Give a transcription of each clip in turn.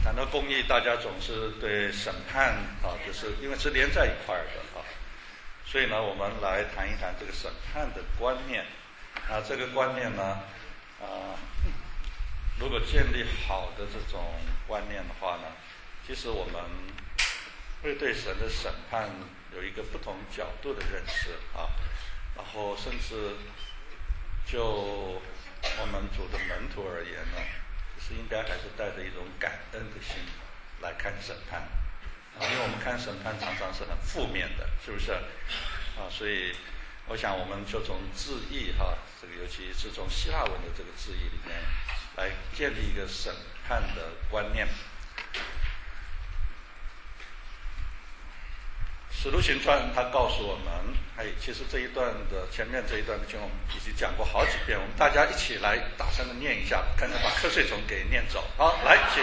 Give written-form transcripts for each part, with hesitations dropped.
谈到公义，大家总是对审判就是因为是连在一块儿的所以呢，我们来谈一谈这个审判的观念。这个观念呢，如果建立好的这种观念的话呢，其实我们会对神的审判有一个不同角度的认识然后甚至就我们主的门徒而言呢，是应该还是带着一种感恩的心来看审判因为我们看审判常常是很负面的，是不是所以我想我们就从字义这个尤其是从希腊文的这个字义里面来建立一个审判的观念。使徒行传他告诉我们，其实这一段的前面这一段的经文我们已经讲过好几遍，我们大家一起来大声的念一下，看看把瞌睡虫给念走。好，来，请。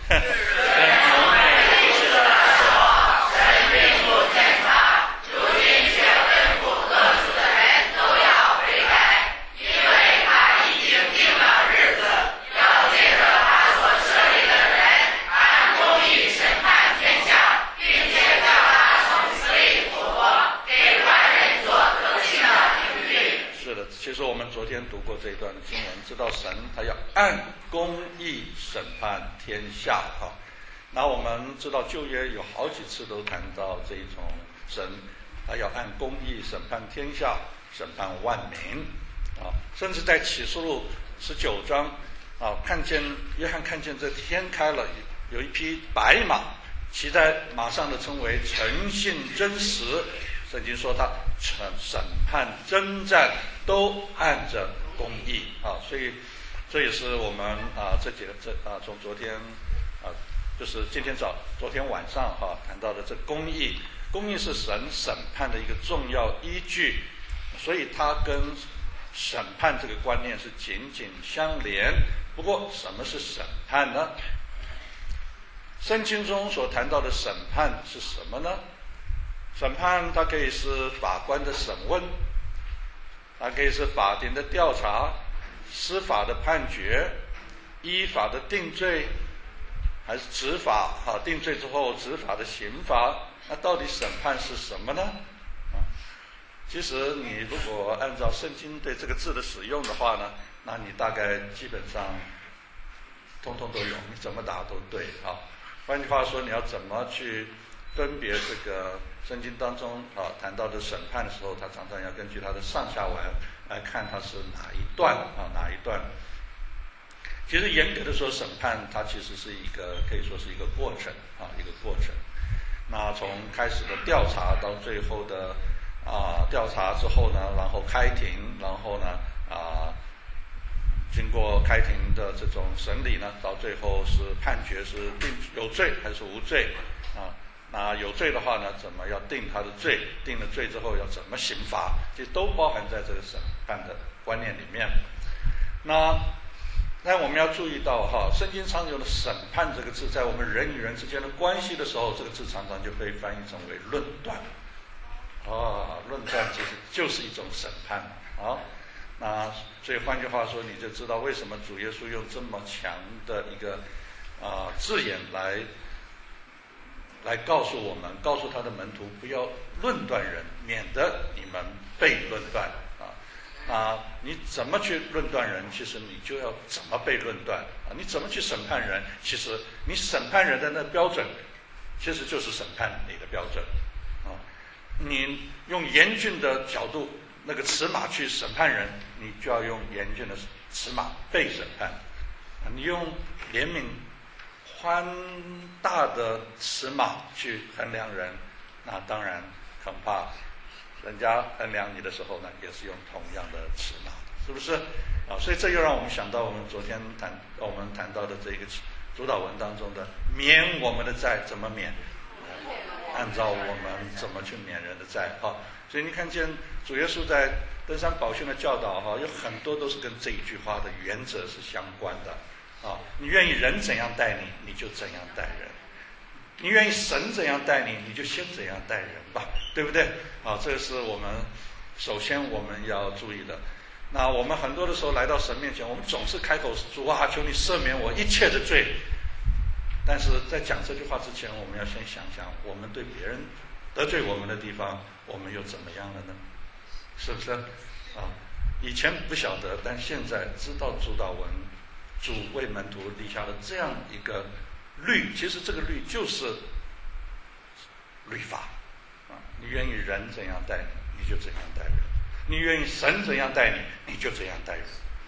其实我们昨天读过这一段的经文，知道神他要按公义审判天下那我们知道旧约有好几次都谈到这一种神他要按公义审判天下，审判万民甚至在启示录19章约翰看见这天开了，有一匹白马，骑在马上的称为诚信真实，圣经说他审判征战都按着公义所以这也是我们从昨天就是昨天晚上谈到的这公义。公义是神审判的一个重要依据，所以它跟审判这个观念是紧紧相连。不过什么是审判呢？圣经中所谈到的审判是什么呢？审判它可以是法官的审问，它可以是法庭的调查，司法的判决，依法的定罪，还是执法定罪之后执法的刑罚。那到底审判是什么呢？其实你如果按照圣经对这个字的使用的话呢，那你大概基本上通通都有，你怎么打都对换句话说，你要怎么去分别这个圣经当中谈到的审判的时候，他常常要根据他的上下文来看它是哪一段哪一段。其实严格的说，审判它其实是可以说是一个过程一个过程。那从开始的调查到最后的调查之后呢，然后开庭，然后呢经过开庭的这种审理呢，到最后是判决是定有罪还是无罪那有罪的话呢，怎么要定他的罪？定了罪之后要怎么刑罚？其实都包含在这个审判的观念里面。那我们要注意到圣经常用的审判这个字，在我们人与人之间的关系的时候，这个字常常就被翻译成为论断论断其实就是一种审判那所以换句话说，你就知道为什么主耶稣用这么强的一个字眼来告诉我们，告诉他的门徒不要论断人，免得你们被论断你怎么去论断人，其实你就要怎么被论断你怎么去审判人，其实你审判人的那标准其实就是审判你的标准你用严峻的角度那个尺码去审判人，你就要用严峻的尺码被审判你用怜悯宽大的尺码去衡量人，那当然恐怕人家衡量你的时候呢，也是用同样的尺码，是不是所以这又让我们想到我们昨天谈到的这个主导文当中的免我们的债，怎么免？按照我们怎么去免人的债所以你看见主耶稣在登山宝训的教导有很多都是跟这一句话的原则是相关的你愿意人怎样待你，你就怎样待人；你愿意神怎样待你，你就先怎样待人吧，对不对这个是我们首先我们要注意的。那我们很多的时候来到神面前，我们总是开口主求你赦免我一切的罪但是在讲这句话之前，我们要先想想，我们对别人得罪我们的地方，我们又怎么样了呢？是不是？以前不晓得，但现在知道主导文主为门徒立下了这样一个律，其实这个律就是律法你愿意人怎样待你，你就怎样待人；你愿意神怎样待你，你就怎样待人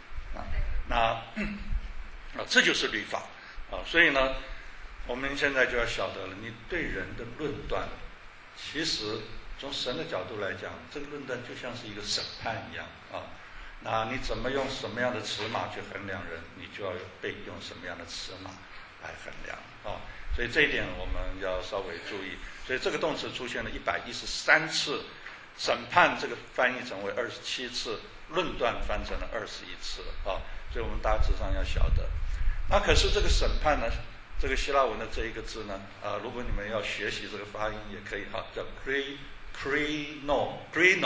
这就是律法所以呢，我们现在就要晓得了，你对人的论断，其实从神的角度来讲，这个论断就像是一个审判一样那你怎么用什么样的尺码去衡量人，你就要被用什么样的尺码来衡量所以这一点我们要稍微注意。所以这个动词出现了113次，审判这个翻译成为27次，论断翻成了21次所以我们大致上要晓得。那可是这个审判呢，这个希腊文的这一个字呢如果你们要学习这个发音也可以叫 krino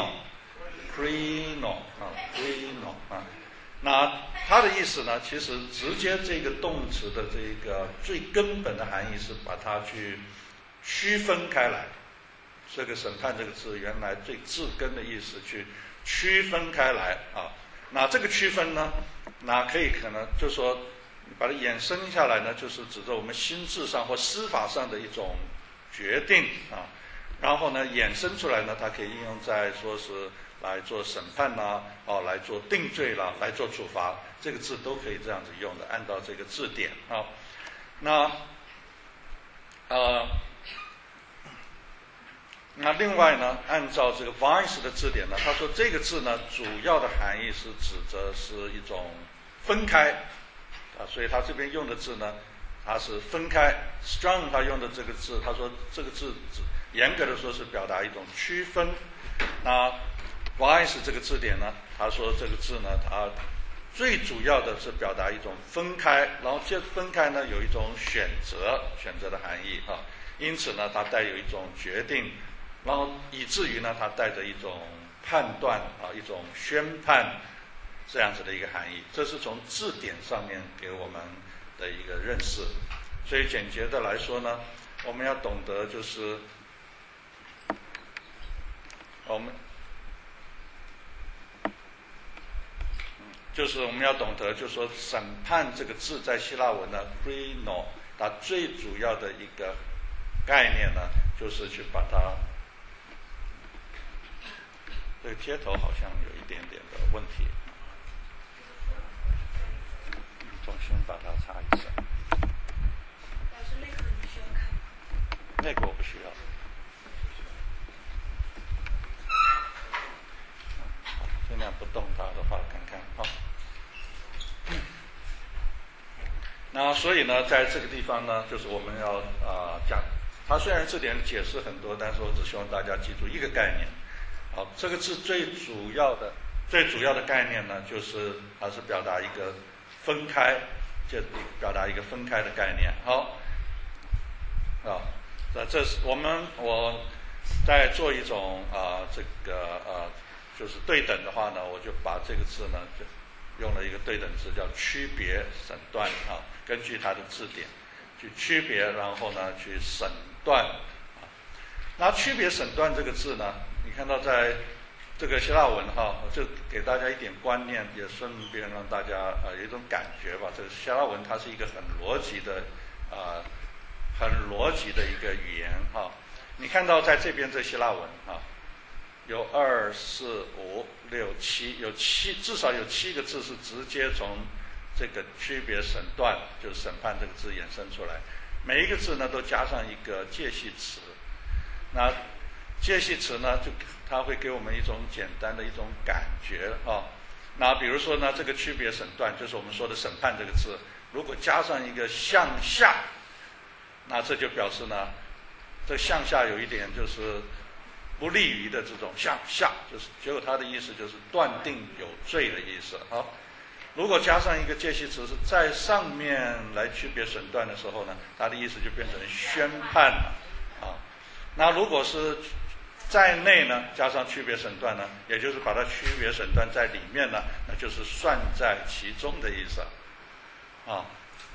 那它的意思呢，其实直接这个动词的这个最根本的含义是把它去区分开来。这个审判这个字原来最字根的意思去区分开来那这个区分呢，那可能就是说把它衍生下来呢，就是指着我们心智上或司法上的一种决定然后呢衍生出来呢，它可以应用在说是来做审判来做定罪啦，来做处罚，这个字都可以这样子用的，按照这个字典那另外呢，按照这个 Vice 的字典呢，他说这个字呢，主要的含义是指着是一种分开所以他这边用的字呢，它是分开。Strong 他用的这个字，他说这个字严格的说是表达一种区分。那 Vice 这个字典呢，他说这个字呢，它最主要的是表达一种分开，然后这分开呢有一种选择的含义因此呢，它带有一种决定，然后以至于呢，它带着一种判断一种宣判这样子的一个含义。这是从字典上面给我们的一个认识。所以简洁的来说呢，我们要懂得就是我们要懂得，就是说审判这个字在希腊文呢 krino 它最主要的一个概念呢，就是去把它这个接头好像有一点点的问题，重新把它擦一下。 老师，那个你需要看吗？ 那个我不需要。尽量不动它的话，看看那所以呢，在这个地方呢，就是我们要讲，它虽然字典解释很多，但是我只希望大家记住一个概念。这个字最主要的概念呢，就是它是表达一个分开，就表达一个分开的概念。这是我在做一种就是对等的话呢，我就把这个字呢就用了一个对等字，叫区别审断根据它的字典去区别，然后呢去审断那区别审断这个字呢，你看到在这个希腊文就给大家一点观念，也顺便让大家有一种感觉吧。这个希腊文它是一个很逻辑的一个语言你看到在这边这希腊文有2、4、5、6、7，至少有7个字是直接从这个区别审断，就是审判这个字衍生出来。每一个字呢都加上一个介系词。那介系词呢，就它会给我们一种简单的一种感觉那比如说呢，这个区别审断就是我们说的审判这个字，如果加上一个向下，那这就表示呢，这向下有一点就是不利于的这种向下，就是结果它的意思就是断定有罪的意思如果加上一个介系词是在上面来区别审断的时候呢，它的意思就变成宣判了那如果是在内呢，加上区别审断呢，也就是把它区别审断在里面呢，那就是算在其中的意思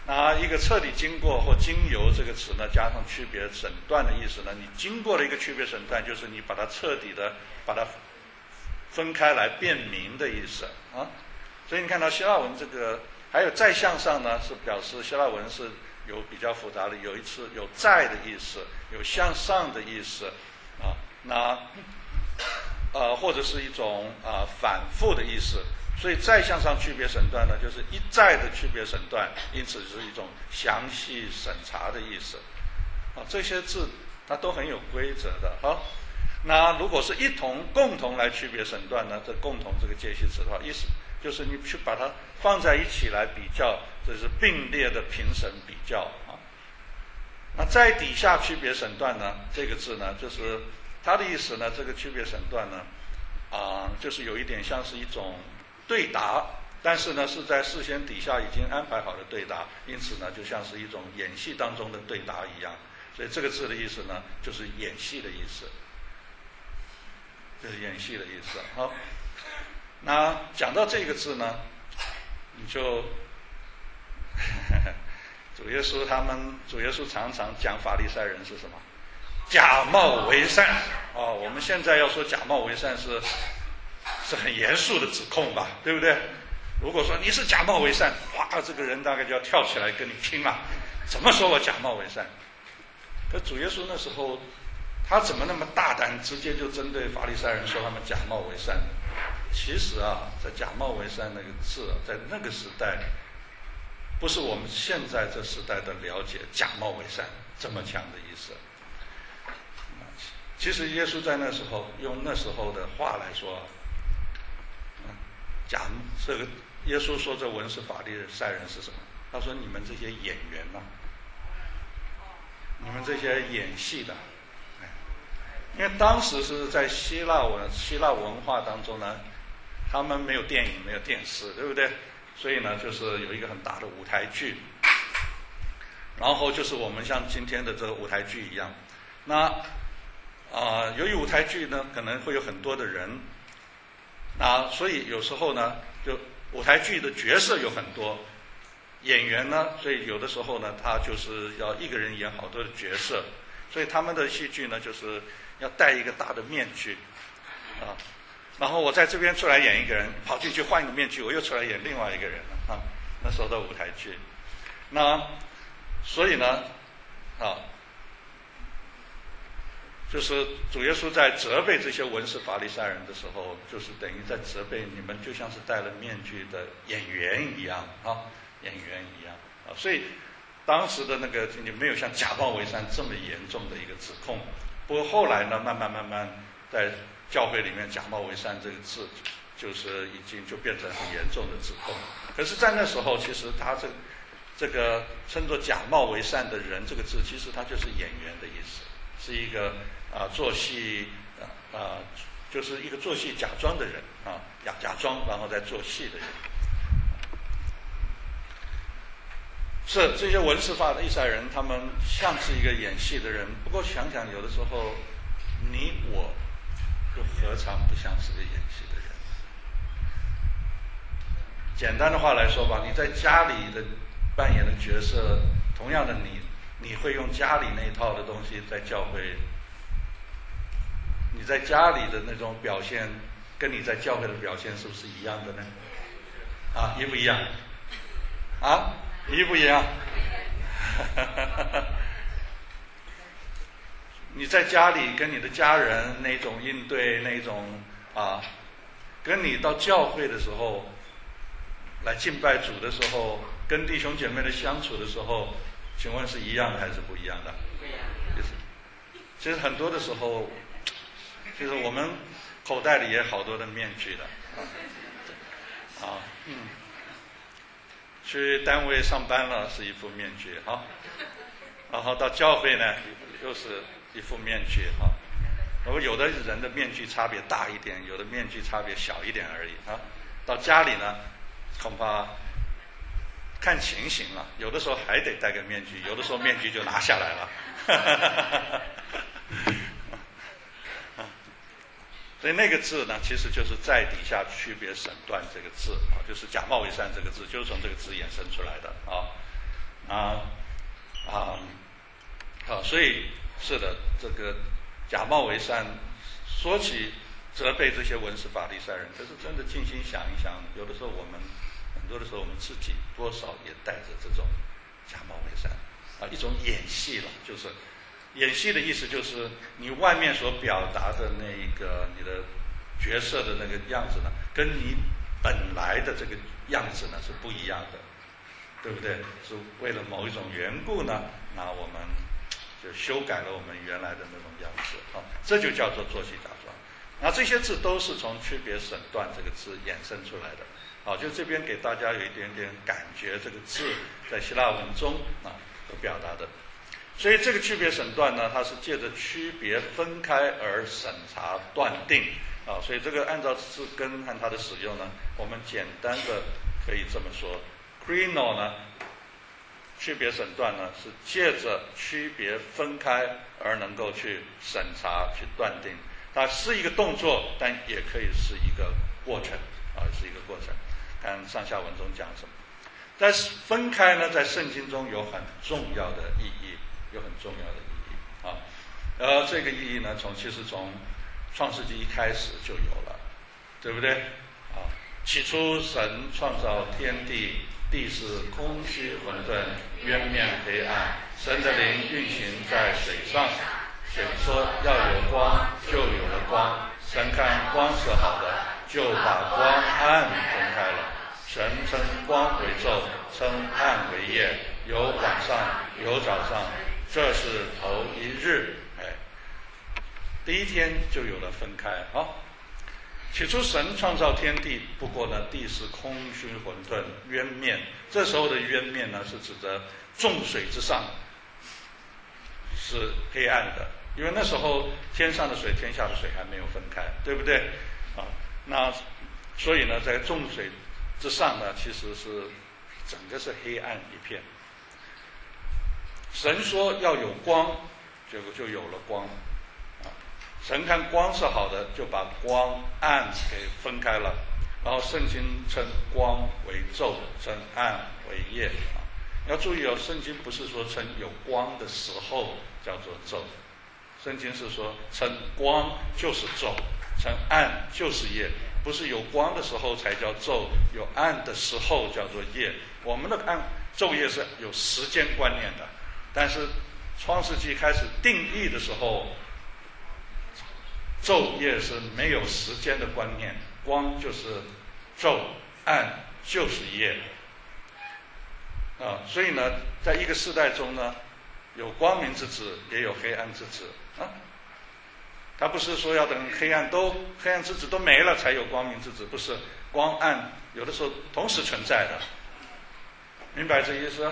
那一个彻底经过或经由这个词呢，加上区别审断的意思呢，你经过了一个区别审断，就是你把它彻底的把它分开来辨明的意思啊。所以你看到希腊文这个，还有再向上呢，是表示希腊文是有比较复杂的，有在的意思，有向上的意思啊。那或者是一种反复的意思。所以再向上区别审断呢，就是一再的区别审断，因此是一种详细审查的意思。这些字它都很有规则的。好，那如果是共同来区别审断呢，这共同这个介系词的话，意思就是你去把它放在一起来比较，这是并列的评审比较啊。那在底下区别审断呢，这个字呢，就是它的意思呢，这个区别审断呢，就是有一点像是一种对答，但是呢是在事先底下已经安排好的对答，因此呢就像是一种演戏当中的对答一样。所以这个字的意思呢，就是演戏的意思，这是演戏的意思。好，那讲到这个字呢，你就主耶稣常常讲法利赛人是什么？假冒为善。我们现在要说假冒为善是很严肃的指控吧，对不对？如果说你是假冒为善，哇，这个人大概就要跳起来跟你拼了，怎么说我假冒为善？可主耶稣那时候他怎么那么大胆，直接就针对法利赛人说他们假冒为善？其实在假冒为善那个字在那个时代不是我们现在这时代的了解假冒为善这么强的意思。其实耶稣在那时候用那时候的话来说，这个耶稣说这文士法利赛人是什么？他说你们这些演员你们这些演戏的，因为当时是在希腊文化当中呢，他们没有电影，没有电视，对不对？所以呢，就是有一个很大的舞台剧，然后就是我们像今天的这个舞台剧一样。那由于舞台剧呢可能会有很多的人，所以有时候呢，就舞台剧的角色有很多，演员呢，所以有的时候呢，他就是要一个人演好多的角色，所以他们的戏剧呢，就是要戴一个大的面具然后我在这边出来演一个人，跑进去换一个面具，我又出来演另外一个人了那时候的舞台剧。那所以呢就是主耶稣在责备这些文士法利赛人的时候，就是等于在责备你们就像是戴了面具的演员一样演员一样所以当时的那个你没有像假冒为善这么严重的一个指控。不过后来呢，慢慢在教会里面假冒为善这个字就是已经就变成很严重的指控。可是在那时候其实他这个称作假冒为善的人这个字，其实它就是演员的意思，是一个做戏就是一个做戏假装的人假装然后再做戏的人。是这些文士法利赛人，他们像是一个演戏的人，不过想想有的时候你我又何尝不像是个演戏的人？简单的话来说吧，你在家里的扮演的角色，同样的你会用家里那一套的东西在教会，你在家里的那种表现跟你在教会的表现是不是一样的呢？一不一样？一不一样？你在家里跟你的家人那种应对，那种跟你到教会的时候来敬拜主的时候，跟弟兄姐妹的相处的时候，请问是一样的还是不一样的？ 不一样。 其实很多的时候，就是我们口袋里也好多的面具的去单位上班了是一副面具然后到教会呢又是一副面具然后有的人的面具差别大一点，有的面具差别小一点而已到家里呢恐怕看情形了，有的时候还得戴个面具，有的时候面具就拿下来了所以那个字呢，其实就是在底下区别审断这个字就是假冒为善这个字，就是从这个字衍生出来的所以是的，这个假冒为善，说起责备这些文士法利赛人，可是真的静心想一想，有的时候很多的时候我们自己多少也带着这种假冒为善一种演戏了，就是演戏的意思就是你外面所表达的那一个你的角色的那个样子呢，跟你本来的这个样子呢是不一样的，对不对？是为了某一种缘故呢，那我们就修改了我们原来的那种样子这就叫做做戏假装。那这些字都是从区别审断这个字衍生出来的就这边给大家有一点点感觉，这个字在希腊文中所表达的。所以这个区别审断呢，它是借着区别分开而审查断定所以这个按照字根和它的使用呢，我们简单的可以这么说 krino 呢，区别审断呢是借着区别分开而能够去审查去断定，它是一个动作，但也可以是一个过程是一个过程。看上下文中讲什么。但是分开呢，在圣经中有很重要的意义，有很重要的意义这个意义呢，其实从创世纪一开始就有了，对不对起初神创造天地，地是空虚混沌，渊面黑暗，神的灵运行在水上，水说要有光，就有了光。神看光是好的，就把光暗分开了。神称光为昼，称暗为夜，有晚上，有早上，这是头一日。第一天就有了分开起初神创造天地，不过呢，地是空虚混沌，渊面。这时候的渊面呢，是指着众水之上是黑暗的，因为那时候天上的水、天下的水还没有分开，对不对那所以呢，在众水之上呢，其实是整个是黑暗一片。神说要有光，结果就有了光神看光是好的，就把光暗给分开了。然后圣经称光为昼，称暗为夜要注意圣经不是说称有光的时候叫做昼，圣经是说称光就是昼，称暗就是夜，不是有光的时候才叫昼，有暗的时候叫做夜。我们的昼夜是有时间观念的，但是创世纪开始定义的时候，昼夜是没有时间的观念，光就是昼，暗就是夜所以呢，在一个世代中呢，有光明之子，也有黑暗之子他不是说要等黑暗之子都没了才有光明之子，不是，光暗有的时候同时存在的，明白这意思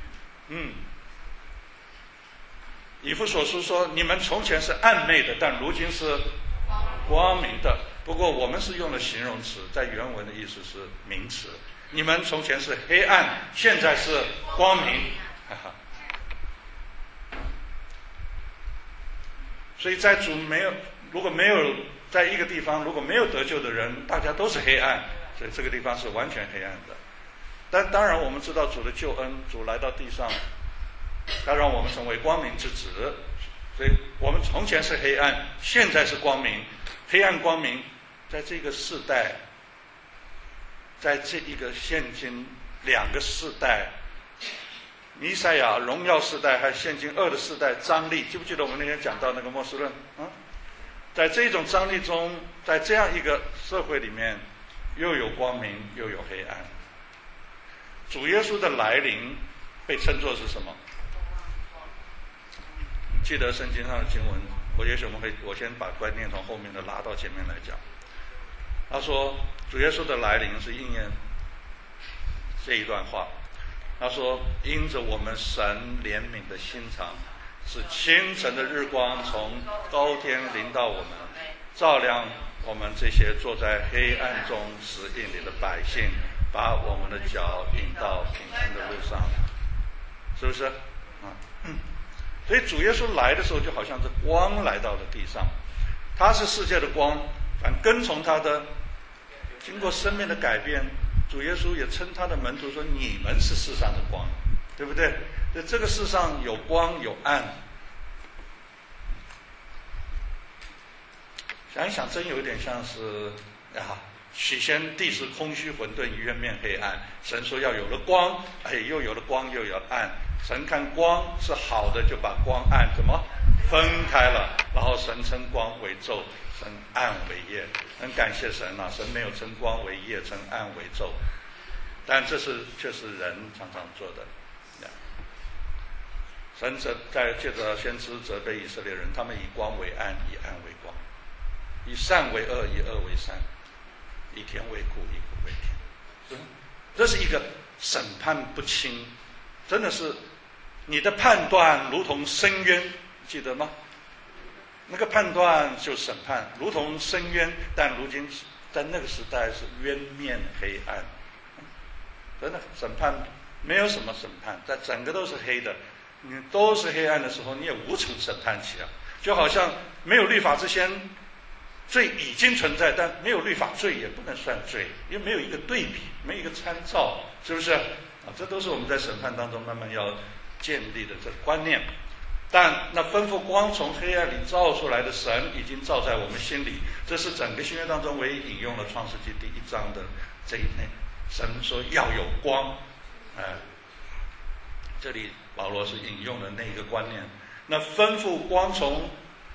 以弗所书说，你们从前是暗昧的，但如今是光明的。不过我们是用了形容词，在原文的意思是名词。你们从前是黑暗，现在是光明所以在主如果没有在一个地方，如果没有得救的人，大家都是黑暗，所以这个地方是完全黑暗的。但当然我们知道主的救恩，主来到地上，他让我们成为光明之子，所以我们从前是黑暗，现在是光明。黑暗光明在这个世代，在这一个现今两个世代，弥赛亚荣耀世代和现今恶的世代张力，记不记得我们那天讲到那个末世论在这种张力中，在这样一个社会里面，又有光明又有黑暗。主耶稣的来临被称作是什么？记得圣经上的经文，我先把观念从后面的拉到前面来讲。他说主耶稣的来临是应验这一段话，他说因着我们神怜悯的心肠，使清晨的日光从高天临到我们，照亮我们这些坐在黑暗中死荫里的百姓，把我们的脚引到平安的路上，是不是所以主耶稣来的时候，就好像是光来到了地上，他是世界的光，跟从他的，经过生命的改变，主耶稣也称他的门徒说，你们是世上的光对不对？这个世上有光有暗，想一想，真有点像是起先地是空虚混沌，渊面黑暗。神说要有了光，又有了光，又有了暗。神看光是好的，就把光暗怎么分开了，然后神称光为昼，称暗为夜。很感谢神啊，神没有称光为夜，称暗为昼。但这是却是人常常做的。神借着先知责备以色列人，他们以光为暗，以暗为光，以善为恶，以恶为善，以甜为苦，以苦为甜。这是一个审判不清，真的是你的判断如同深渊，记得吗？那个判断就审判如同深渊，但如今在那个时代是渊面黑暗。真的审判没有什么审判，在整个都是黑的，你都是黑暗的时候，你也无从审判起啊。就好像没有律法之前，罪已经存在，但没有律法，罪也不能算罪，因为没有一个对比，没有一个参照，是不是啊？这都是我们在审判当中慢慢要建立的这个观念。但那吩咐光从黑暗里照出来的神，已经照在我们心里。这是整个新约当中唯一引用了创世纪第1章的这一内。神说要有光，这里保罗是引用了那个观念。那吩咐光从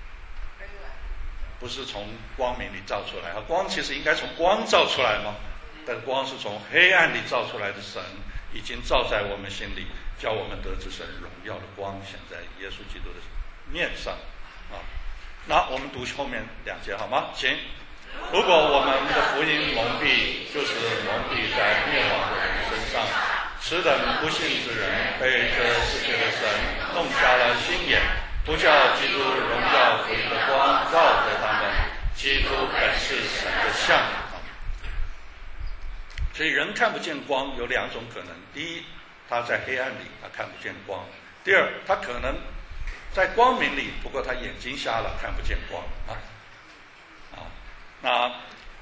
不是从光明里照出来，光其实应该从光照出来嘛，但光是从黑暗里照出来的神，已经照在我们心里，叫我们得知神荣耀的光显在耶稣基督的面上啊。那我们读后面2节好吗？请。如果我们的福音蒙蔽，就是蒙蔽在灭亡的人身上。此等不信之人被这世界的神弄瞎了心眼，不叫基督荣耀福音的光照着他们。基督本是神的像。所以人看不见光有2种可能：第一，他在黑暗里，他看不见光；第二，他可能在光明里，不过他眼睛瞎了，看不见光啊。那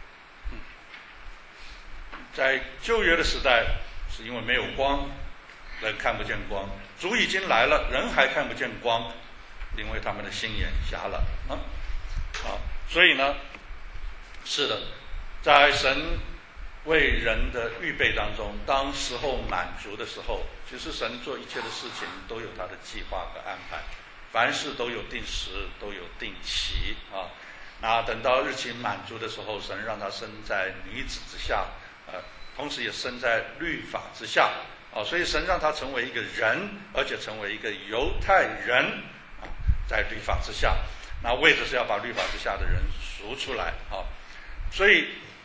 在旧约的时代，是因为没有光，人看不见光。主已经来了，人还看不见光，因为他们的心眼瞎了所以呢，是的，在神为人的预备当中，当时候满足的时候，其实神做一切的事情都有他的计划和安排，凡事都有定时，都有定期啊。那等到日期满足的时候，神让他生在女子之下，同时也生在律法之下所以神让他成为一个人，而且成为一个犹太人在律法之下。那为的是要把律法之下的人赎出来所以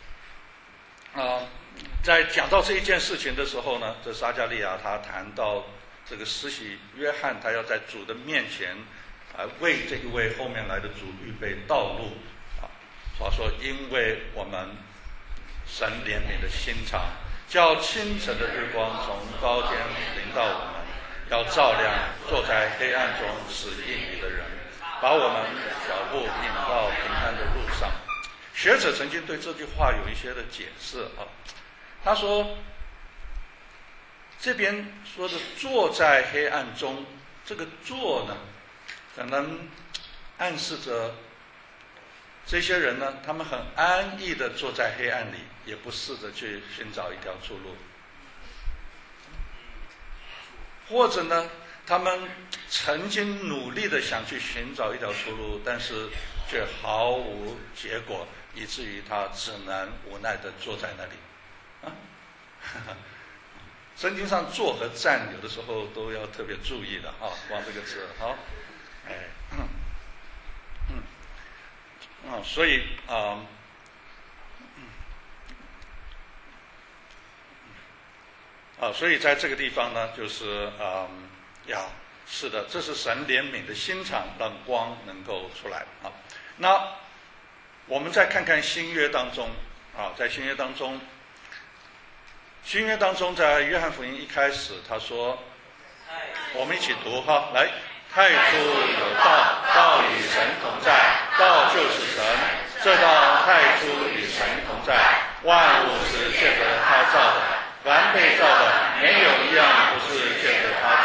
在讲到这一件事情的时候呢，这撒迦利亚他谈到这个施洗约翰，他要在主的面前为这一位后面来的主预备道路他说因为我们神怜悯的心肠，叫清晨的日光从高天临到我们，要照亮坐在黑暗中使应你的人，把我们脚步引到平安的路上。学者曾经对这句话有一些的解释他说这边说的坐在黑暗中，这个坐呢可能暗示着这些人呢，他们很安逸的坐在黑暗里，也不试着去寻找一条出路，或者呢他们曾经努力的想去寻找一条出路，但是却毫无结果，以至于他只能无奈的坐在那里圣经上坐和站有的时候都要特别注意的光这个字所以所以在这个地方呢，就是是的，这是神怜悯的心肠，让光能够出来那我们再看看新约当中在新约当中，在约翰福音一开始他说，我们一起读来，太初有道，道与神同在，道就是神，这道太初与神同在，万物是借着他造的，凡被造的没有一样不是借着他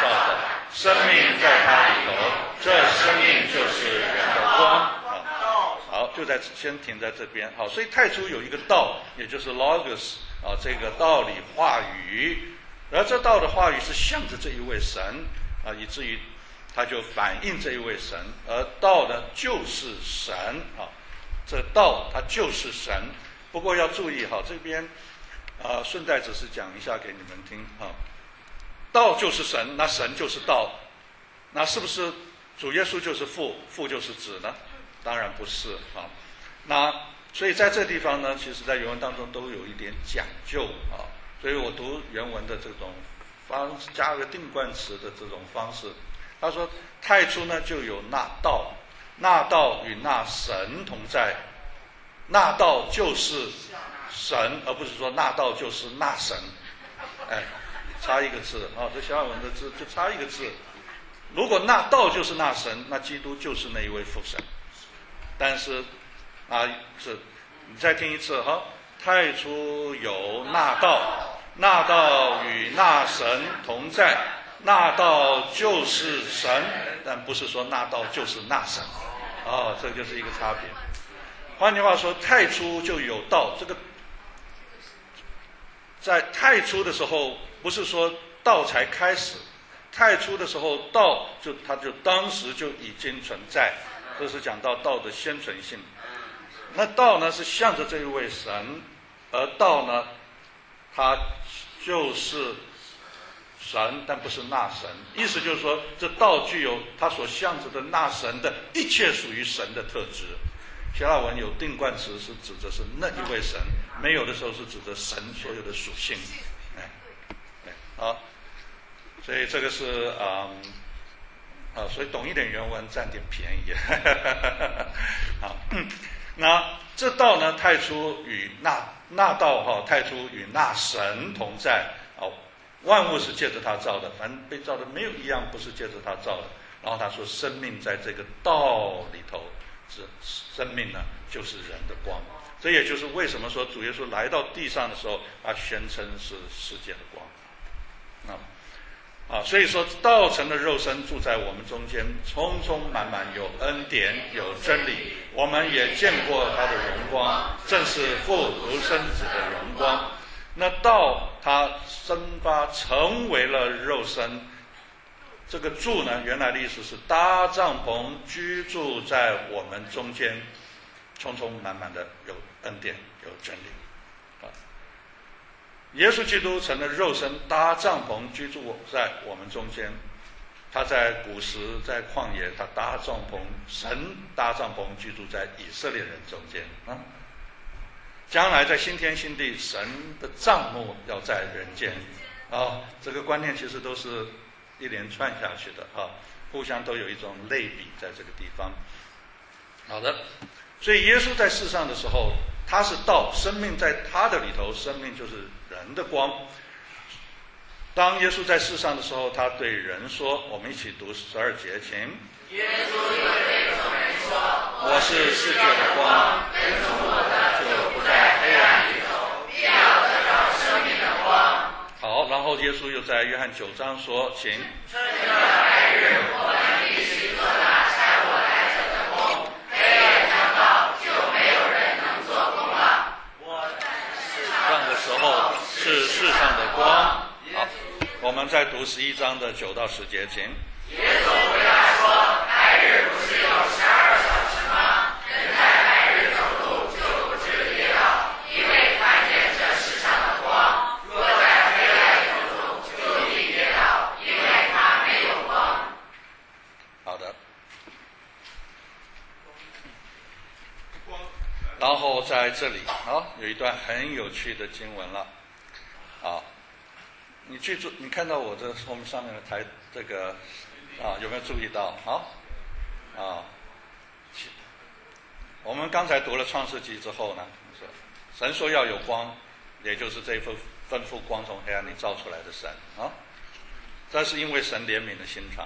生命在他里头，这生命就是人的光。好，就先停在这边。好，所以太初有一个道，也就是 logos 这个道理话语，而这道的话语是向着这一位神以至于它就反映这一位神，而道呢就是神这道它就是神。不过要注意这边顺带只是讲一下给你们听道就是神，那神就是道，那是不是主耶稣就是父，父就是子呢？当然不是那所以在这地方呢，其实在原文当中都有一点讲究所以我读原文的这种方式，加个定冠词的这种方式，他说太初呢就有那道，那道与那神同在，那道就是神，而不是说那道就是那神，差一个字这小雅文的字就差一个字。如果那道就是那神，那基督就是那一位父神。但是是你再听一次太初有那道，那道与那神同在，那道就是神，但不是说那道就是那神这就是一个差别。换句话说，太初就有道，这个在太初的时候不是说道才开始，太初的时候道它就当时就已经存在，这是讲到道的先存性。那道呢是向着这一位神，而道呢它就是神，但不是那神。意思就是说，这道具有它所向着的那神的一切属于神的特质。希腊文有定冠词是指的是那一位神，没有的时候是指的神所有的属性。所以这个是所以懂一点原文占点便宜。那这道呢，太初与那道太初与那神同在万物是借着他造的，凡被造的没有一样不是借着他造的。然后他说，生命在这个道里头，生命呢就是人的光。这也就是为什么说主耶稣来到地上的时候，他宣称是世界的光。所以说道成了肉身住在我们中间，充充满满有恩典有真理，我们也见过他的荣光，正是父独生子的荣光。那道它生发成为了肉身，这个住呢原来的意思是搭帐篷居住在我们中间，充充满满的有恩典有真理。耶稣基督成了肉身，搭帐篷居住在我们中间。他在古时在旷野，他搭帐篷，神搭帐篷居住在以色列人中间将来在新天新地，神的帐幕要在人间这个观念其实都是一连串下去的互相都有一种类比在这个地方。好的，所以耶稣在世上的时候，他是道，生命在他的里头，生命就是人的光。当耶稣在世上的时候，他对人说，我们一起读12节，请。 耶稣对众人说， 我是世界的光， 跟从我的就不在黑暗里走，必要得到生命的光。 好，然后耶稣又在约翰9章说，请。 趁着白日，我们必须做那差我来者的工，黑夜将到，就没有人能做工了。我在世上的时候是世上的光。好，我们再读11章的9到10节，请。 耶稣回答说，白日不是有12小时吗？人在白日走路就不知跌倒，因为看见这世上的光；若在黑暗走路，就必跌倒，因为他没有光。 好的。然后在这里有一段很有趣的经文了你记住，你看到我这后面上面的台这个有没有注意到？我们刚才读了创世纪之后呢，神说要有光，也就是这一份吩咐光从黑暗里照出来的神这是因为神怜悯的心肠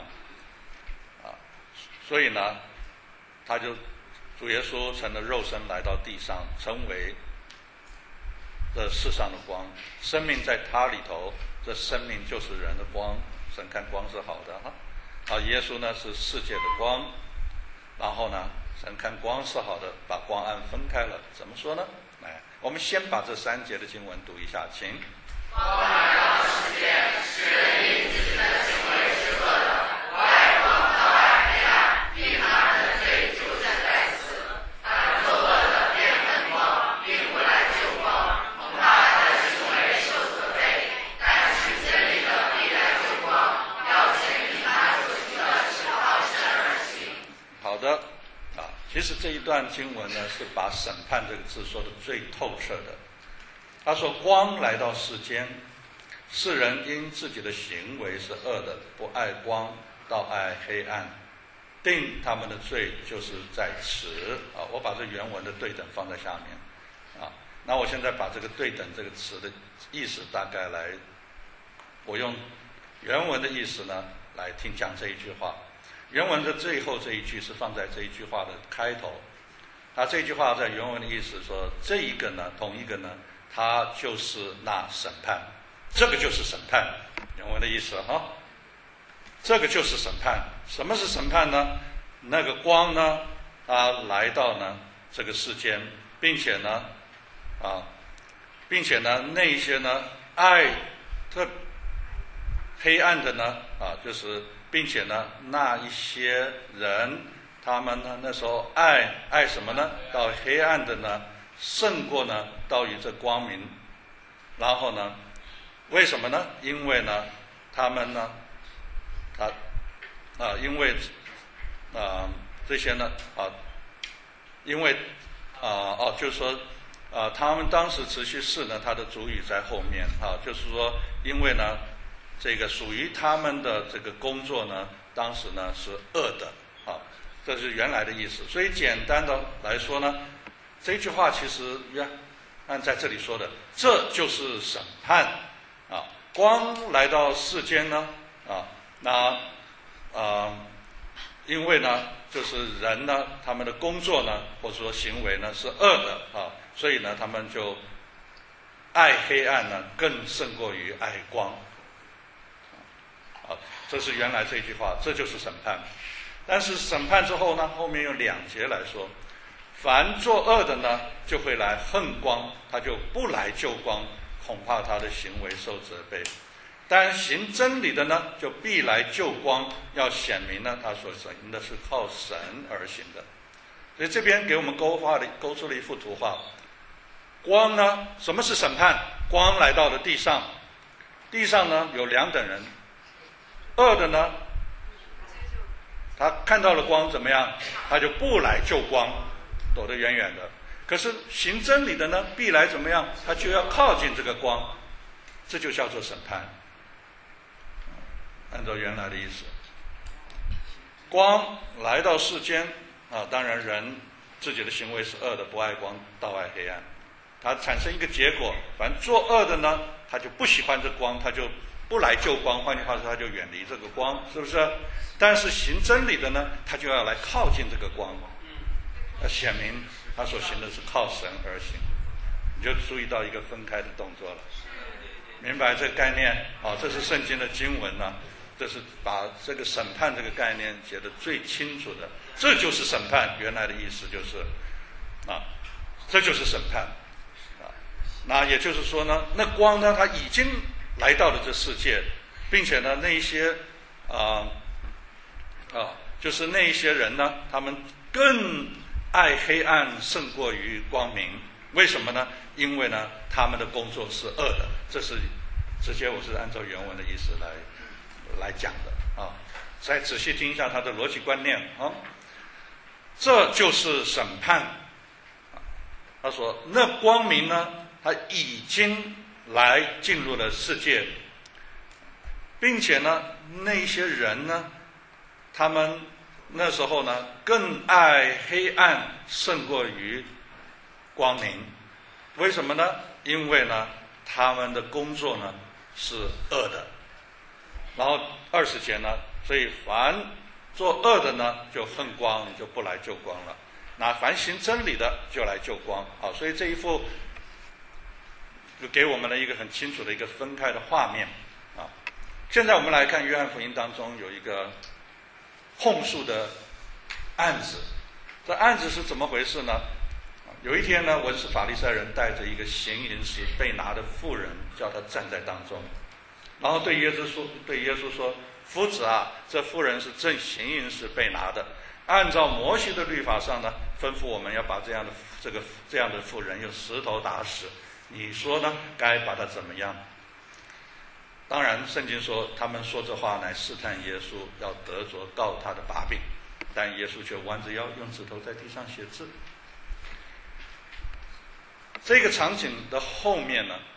所以呢，他就主耶稣成了肉身来到地上，成为这世上的光，生命在他里头，这生命就是人的光。神看光是好的耶稣呢是世界的光，然后呢，神看光是好的，把光暗分开了。怎么说呢？我们先把这3节的经文读一下，请。 光来到世间，使人因自己的行为是恶的，不爱光，好爱黑暗，并他们的罪纠正在此。他作恶的便恨光，并不来救光，恐怕他的行为受责备。但是真理的必来救光，要显明他所行的是靠神而行。 好的，其实这一段经文呢，是把审判这个字说的最透彻的。他说光来到世间，世人因自己的行为是恶的，不爱光，倒爱黑暗，定他们的罪就是在此。我把这原文的对等放在下面。那我现在把这个对等这个词的意思大概我用原文的意思呢来讲这一句话。原文的最后这一句是放在这一句话的开头。这句话在原文的意思说，这一个呢，同一个呢，它就是那审判，这个就是审判，原文的意思哈。这个就是审判。什么是审判呢？那个光呢，它来到呢这个世间，并且呢，那些呢爱黑暗的呢，就是并且呢那一些人，他们呢那时候爱什么呢？到黑暗的呢，胜过呢到于这光明。然后呢，为什么呢？因为呢，他们呢，因为这些呢，因为就是说，他们当时持续是呢，他的主语在后面就是说，因为呢，这个属于他们的这个工作呢，当时呢是恶的这是原来的意思。所以简单的来说呢，这句话其实按在这里说的，这就是审判光来到世间呢因为呢，就是人呢，他们的工作呢，或者说行为呢是恶的所以呢，他们就爱黑暗呢，更胜过于爱光这是原来这句话，这就是审判。但是审判之后呢，后面用2节来说，凡作恶的呢，就会来恨光，他就不来救光，恐怕他的行为受责备。但行真理的呢，就必来救光，要显明呢，他所行的是靠神而行的。所以这边给我们勾出了一幅图画。光呢，什么是审判？光来到了地上，地上呢有2等人，恶的呢，他看到了光怎么样？他就不来救光，躲得远远的。可是行真理的呢，必来怎么样？他就要靠近这个光，这就叫做审判。按照原来的意思，光来到世间当然人自己的行为是恶的，不爱光，倒爱黑暗。它产生一个结果，反正作恶的呢，他就不喜欢这光，他就不来救光，换句话说，他就远离这个光，是不是？但是行真理的呢，他就要来靠近这个光，显明他所行的是靠神而行。你就注意到一个分开的动作了，明白这个概念这是圣经的经文呢，这是把这个审判这个概念写得最清楚的。这就是审判，原来的意思就是这就是审判那也就是说呢，那光呢，它已经来到了这世界，并且呢，那一些就是那一些人呢，他们更爱黑暗胜过于光明。为什么呢？因为呢，他们的工作是恶的。这是直接我是按照原文的意思来讲的再仔细听一下他的逻辑观念这就是审判他说那光明呢，他已经来进入了世界，并且呢，那些人呢，他们那时候呢，更爱黑暗胜过于光明。为什么呢？因为呢，他们的工作呢是恶的。然后20节呢，所以凡做恶的呢，就恨光，就不来救光了。那凡行真理的，就来救光。所以这一幅就给我们了一个很清楚的一个分开的画面现在我们来看约翰福音当中有一个控诉的案子。这案子是怎么回事呢？有一天呢，文士法利赛人带着一个行淫时被拿的妇人，叫他站在当中，然后对耶稣说：“夫子啊，这妇人是正行淫时被拿的。按照摩西的律法上呢，吩咐我们要把这样的妇人用石头打死。你说呢？该把他怎么样？”当然，圣经说他们说这话来试探耶稣，要得着告他的把柄，但耶稣却弯着腰用指头在地上写字。这个场景的后面呢，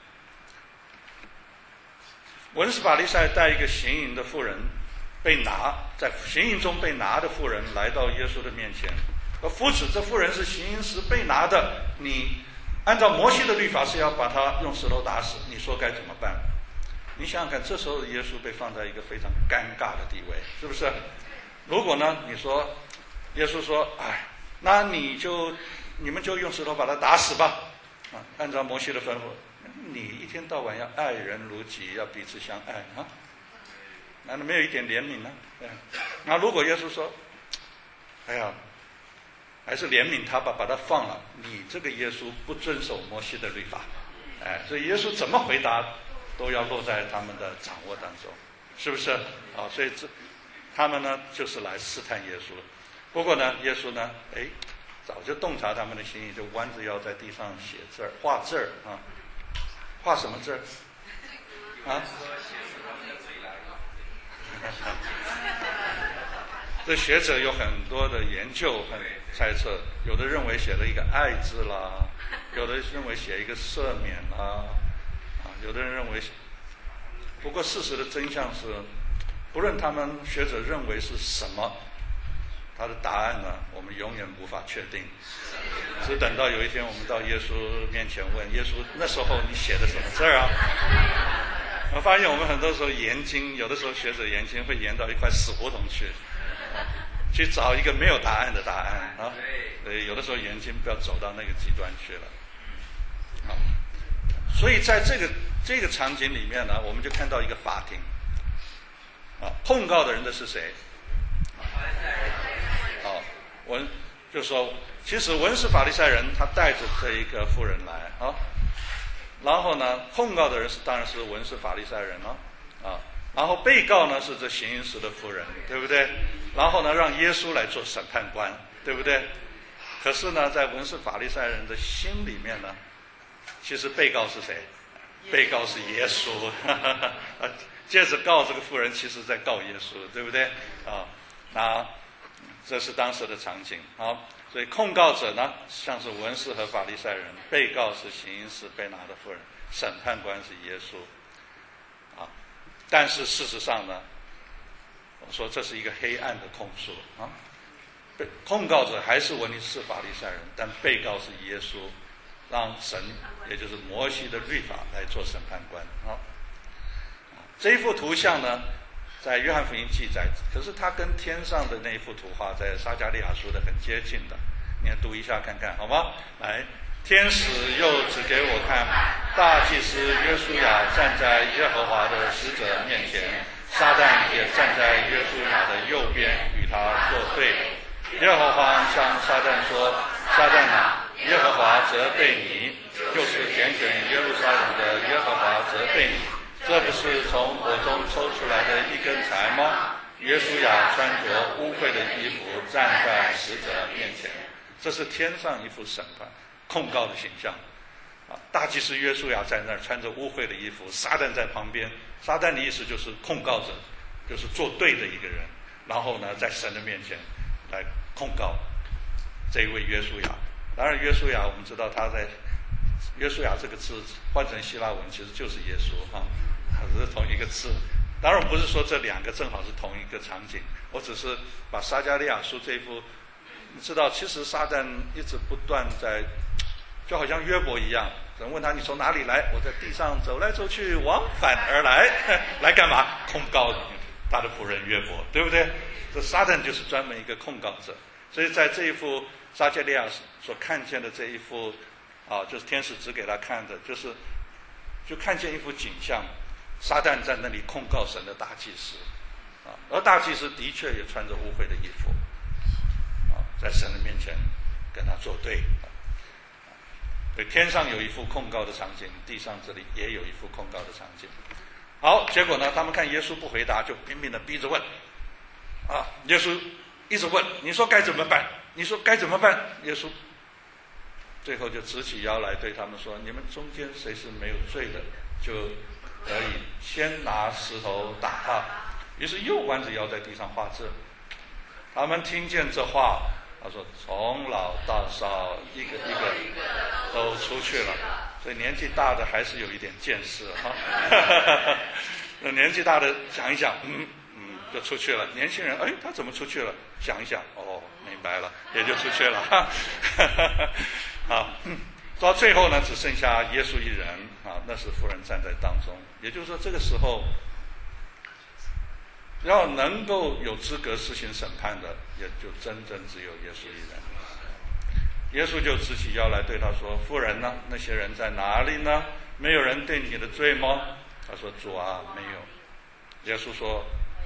文士法利赛带一个行淫的妇人在行淫中被拿的妇人来到耶稣的面前，说：“夫子，这妇人是行淫时被拿的，你按照摩西的律法是要把她用石头打死，你说该怎么办？”你想想看，这时候的耶稣被放在一个非常尴尬的地位，是不是？如果呢，你说耶稣说：“哎，那你们就用石头把他打死吧。”按照摩西的吩咐，你一天到晚要爱人如己，要彼此相爱啊，难道没有一点怜悯呢？那如果耶稣说：“哎呀，还是怜悯他吧，把他放了。”你这个耶稣不遵守摩西的律法，所以耶稣怎么回答都要落在他们的掌握当中，是不是？所以他们呢就是来试探耶稣。不过呢，耶稣呢，早就洞察他们的心意，就弯着腰在地上写字儿、画字儿啊。画什么字儿？啊？这学者有很多的研究和猜测，有的认为写了一个爱字啦，有的认为写一个赦免啦，有的人认为，不过事实的真相是，不论他们学者认为是什么，他的答案呢，我们永远无法确定。只等到有一天我们到耶稣面前问耶稣，那时候你写的什么字啊？我发现我们很多时候研经，有的时候学者研经会研到一块死胡同去找一个没有答案的答案啊。有的时候研经不要走到那个极端去了。所以在这个场景里面呢，我们就看到一个法庭。控告的人的是谁？就说其实文士法利赛人他带着这一个妇人来然后呢，控告的人当然是文士法利赛人然后被告呢是这行淫时的妇人，对不对？然后呢，让耶稣来做审判官，对不对？可是呢，在文士法利赛人的心里面呢，其实被告是谁？被告是耶稣。接着告这个妇人，其实在告耶稣，对不对？那这是当时的场景。所以控告者呢，像是文士和法利赛人，被告是行淫时被拿的妇人，审判官是耶稣。但是事实上呢，我说这是一个黑暗的控诉控告者还是文士法利赛人，但被告是耶稣，让神也就是摩西的律法来做审判官这一幅图像呢，在约翰福音记载，可是它跟天上的那一幅图画在撒迦利亚书的很接近的，你读一下看看好吗？来，天使又指给我看，大祭司约书亚站在耶和华的使者面前，撒旦也站在约书亚的右边与他作对。耶和华向撒旦说：“撒旦啊，耶和华责备你，就是拣选耶路撒冷的耶和华责备你。这不是从火中抽出来的一根柴吗？”约书亚穿着污秽的衣服站在使者面前，这是天上一幅审判控告的形象大祭司约书亚在那儿穿着污秽的衣服，撒旦在旁边。撒旦的意思就是控告者，就是做对的一个人，然后呢，在神的面前来控告这一位约书亚。当然约书亚我们知道他在约书亚这个字换成希腊文其实就是耶稣只是同一个字。当然不是说这两个正好是同一个场景，我只是把撒迦利亚书这一幅，你知道其实撒旦一直不断在，就好像约伯一样，人问他你从哪里来，我在地上走来走去往返而来来干嘛？控告他的仆人约伯，对不对？这撒旦就是专门一个控告者。所以在这一幅撒迦利亚所看见的这一幅就是天使指给他看的，就看见一幅景象，撒旦在那里控告神的大祭司而大祭司的确也穿着污秽的衣服在神的面前跟他作对。所以天上有一幅控告的场景，地上这里也有一幅控告的场景。好，结果呢，他们看耶稣不回答，就拼命的逼着问耶稣一直问，你说该怎么办？你说该怎么办？耶稣最后就直起腰来对他们说，你们中间谁是没有罪的，就可以先拿石头打他。于是又弯着腰在地上画字。他们听见这话，他说从老到少一个一个都出去了。所以年纪大的还是有一点见识年纪大的想一想就出去了。年轻人他怎么出去了？想一想明白了，也就出去了到最后呢，只剩下耶稣一人那时妇人站在当中。也就是说，这个时候要能够有资格施行审判的，也就真正只有耶稣一人。耶稣就直起腰来对他说，妇人呢？那些人在哪里呢？没有人定你的罪吗？他说，主啊，没有。耶稣说，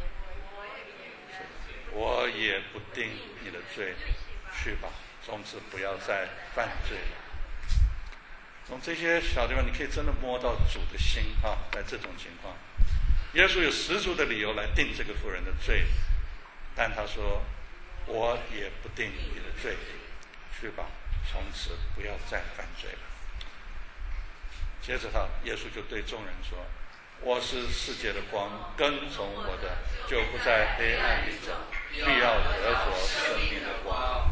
我也不定你的罪，去吧，从此不要再犯罪了。从这些小地方你可以真的摸到主的心在这种情况，耶稣有十足的理由来定这个妇人的罪，但他说，我也不定你的罪，去吧，从此不要再犯罪了。接着耶稣就对众人说，我是世界的光，跟从我的就不在黑暗里走，必要得着生命的光。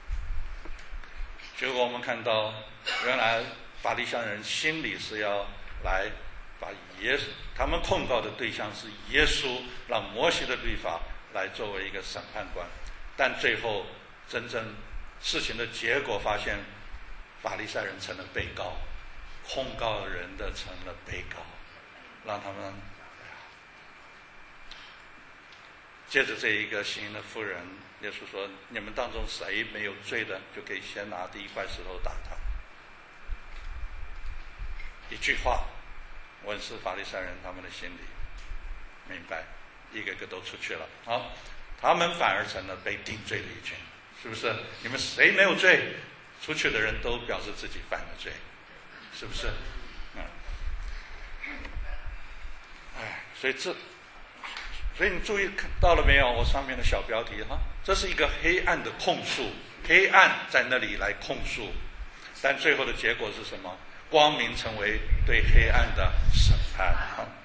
结果我们看到，原来法利赛人心里是要来把耶稣，他们控告的对象是耶稣，让摩西的律法来作为一个审判官，但最后真正事情的结果发现，法利赛人成了被告，控告人的成了被告，让他们接着这一个行淫的妇人，耶稣说，你们当中谁没有罪的，就可以先拿第一块石头打他。一句话问世法利赛人他们的心里明白，一个个都出去了他们反而成了被定罪的一群，是不是？你们谁没有罪？出去的人都表示自己犯了罪，是不是？所以你注意到了没有？我上面的小标题这是一个黑暗的控诉，黑暗在那里来控诉，但最后的结果是什么？光明成为对黑暗的审判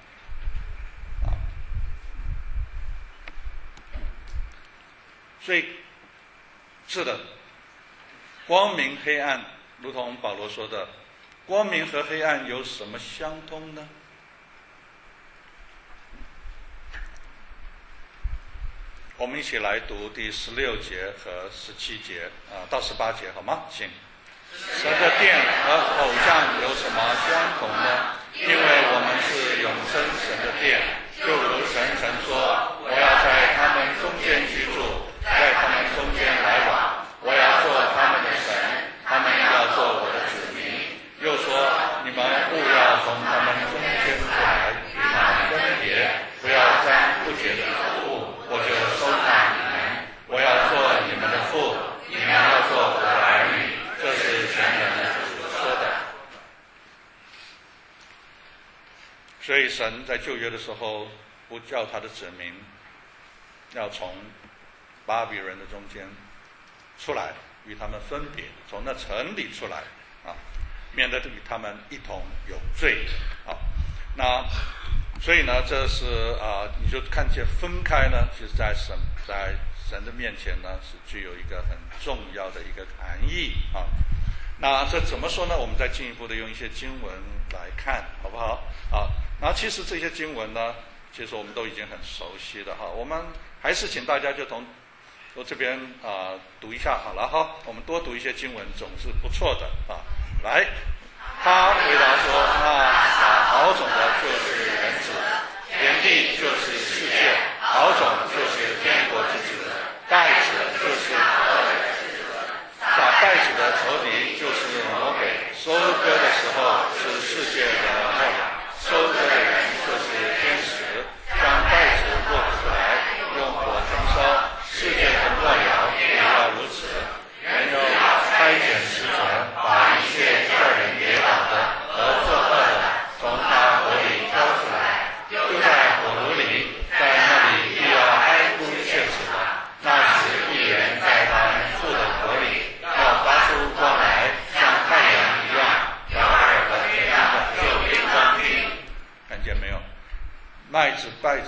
所以是的，光明黑暗如同保罗说的，光明和黑暗有什么相通呢？我们一起来读第16节和17节到18节好吗？请。神的殿和偶像有什么相同呢？因为我们是永生神的殿，就如神曾说，我要在他们中间居住，在他们中间来往，我要做他们的神，他们要做我的子民。又说，你们务要从他们中间出来，与他们分别，不要沾不洁的物，我就收纳你们。我要做你们的父，你们要做我的儿女。这是全能的主说的。所以神在旧约的时候不叫他的子民要从巴比伦的中间出来，与他们分别，从那城里出来免得与他们一同有罪那所以呢，这是你就看见分开呢，其实在神的面前呢，是具有一个很重要的一个含义那这怎么说呢？我们再进一步的用一些经文来看，好不好？那其实这些经文呢，其实我们都已经很熟悉了我们还是请大家就从我这边读一下好了我们多读一些经文总是不错的来，他回答说，那好种的就是人子，田地就是世界，好种就是天国之子，带子就是撒带子的仇敌就是魔鬼，收割的时候是世界的末了，收割的人就是天使，将带子落出来，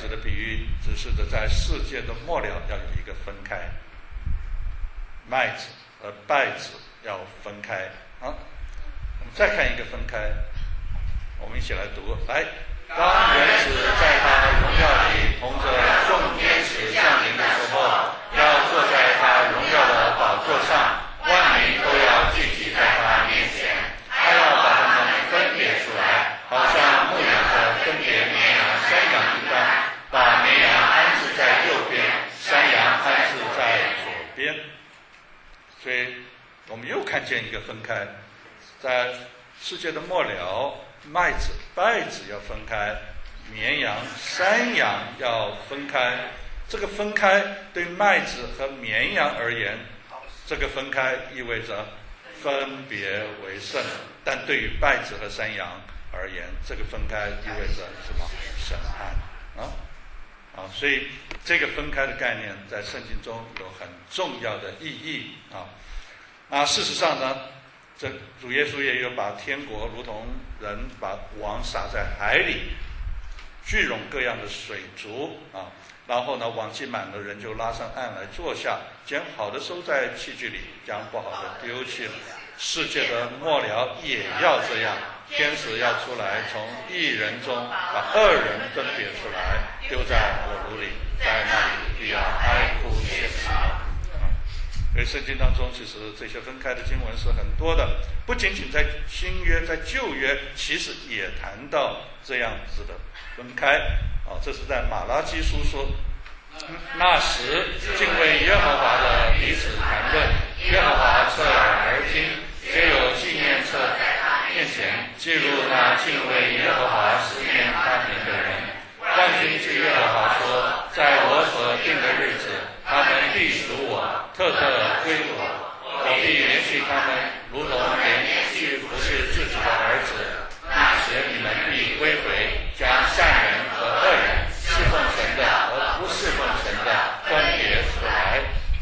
子的比喻指示着在世界的末了要有一个分开，麦子和稗子要分开。好，我们再看一个分开，我们一起来读。来，当人子在他荣耀里同着众天使降临的时候，要坐在他荣耀的宝座上，万民都要聚集在他面前，他要把他们分别出来，好像牧羊的分别绵羊山羊一般，把绵羊安置在右边，山羊安置在左边。所以我们又看见一个分开，在世界的末了，麦子稗子要分开，绵羊山羊要分开。这个分开对麦子和绵羊而言，这个分开意味着分别为圣，但对于稗子和山羊而言，这个分开意味着什么？审判所以这个分开的概念在圣经中有很重要的意义事实上呢，这主耶稣也有把天国如同人把网撒在海里，聚拢各样的水族然后呢，网积满了，人就拉上岸来坐下，将好的收在器具里，将不好的丢弃了。世界的末了也要这样，天使要出来，从一人中把二人分别出来，丢在火炉里，在那里必要哀哭切齿。所以圣经当中其实这些分开的经文是很多的，不仅仅在新约，在旧约其实也谈到这样子的分开这是在马拉基书说，那时敬畏耶和华的彼此谈论，耶和华侧耳而听，皆有纪念册在他面前，记录那敬畏耶和华思念他名的人。万军之耶和华说，在我所定的日子，他们必属我，特特归我，我必连续他们，如同人连续服侍自己的儿子。那时你们必归回，将善人和恶人，侍奉神的和不侍奉神的分别出来。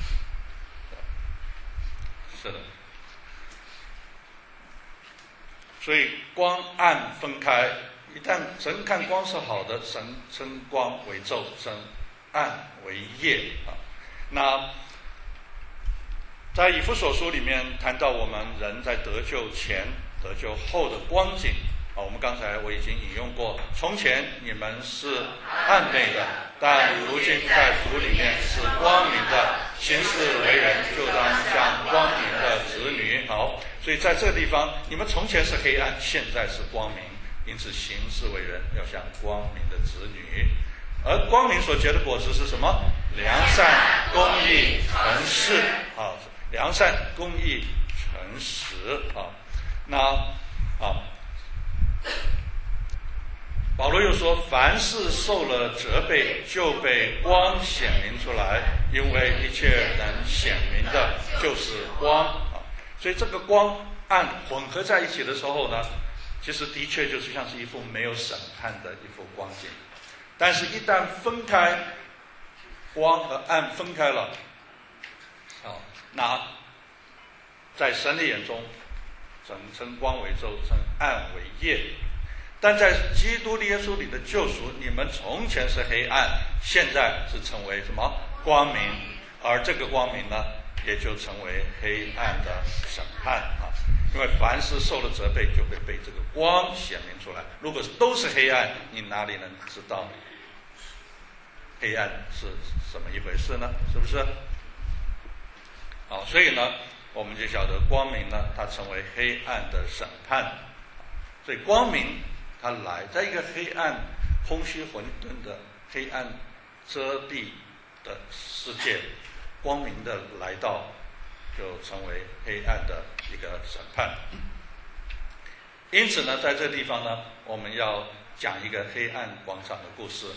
是的，所以光暗分开，一旦神看光是好的，神称光为昼，称暗为夜那在以弗所书里面谈到我们人在得救前、得救后的光景我们刚才我已经引用过，从前你们是暗昧的，但如今在主里面是光明的，行事为人就当像光明的子女。好，所以在这个地方，你们从前是黑暗，现在是光明，因此行事为人要像光明的子女。而光明所结的果子是什么？良善、公义、诚实良善、公义、诚实保罗又说，凡事受了责备，就被光显明出来，因为一切能显明的就是光所以这个光暗混合在一起的时候呢，其实的确就是像是一幅没有审判的一幅光景。但是一旦分开，光和暗分开了那在神的眼中，称光为昼，称暗为夜。但在基督耶稣里的救赎，你们从前是黑暗，现在是成为什么？光明。而这个光明呢，也就成为黑暗的审判因为凡是受了责备，就会被这个光显明出来。如果都是黑暗，你哪里能知道黑暗是什么一回事呢？是不是？所以呢，我们就晓得光明呢，它成为黑暗的审判。所以光明它来，在一个黑暗、空虚、混沌的黑暗遮蔽的世界，光明的来到，就成为黑暗的一个审判。因此呢，在这个地方呢，我们要讲一个黑暗广场的故事。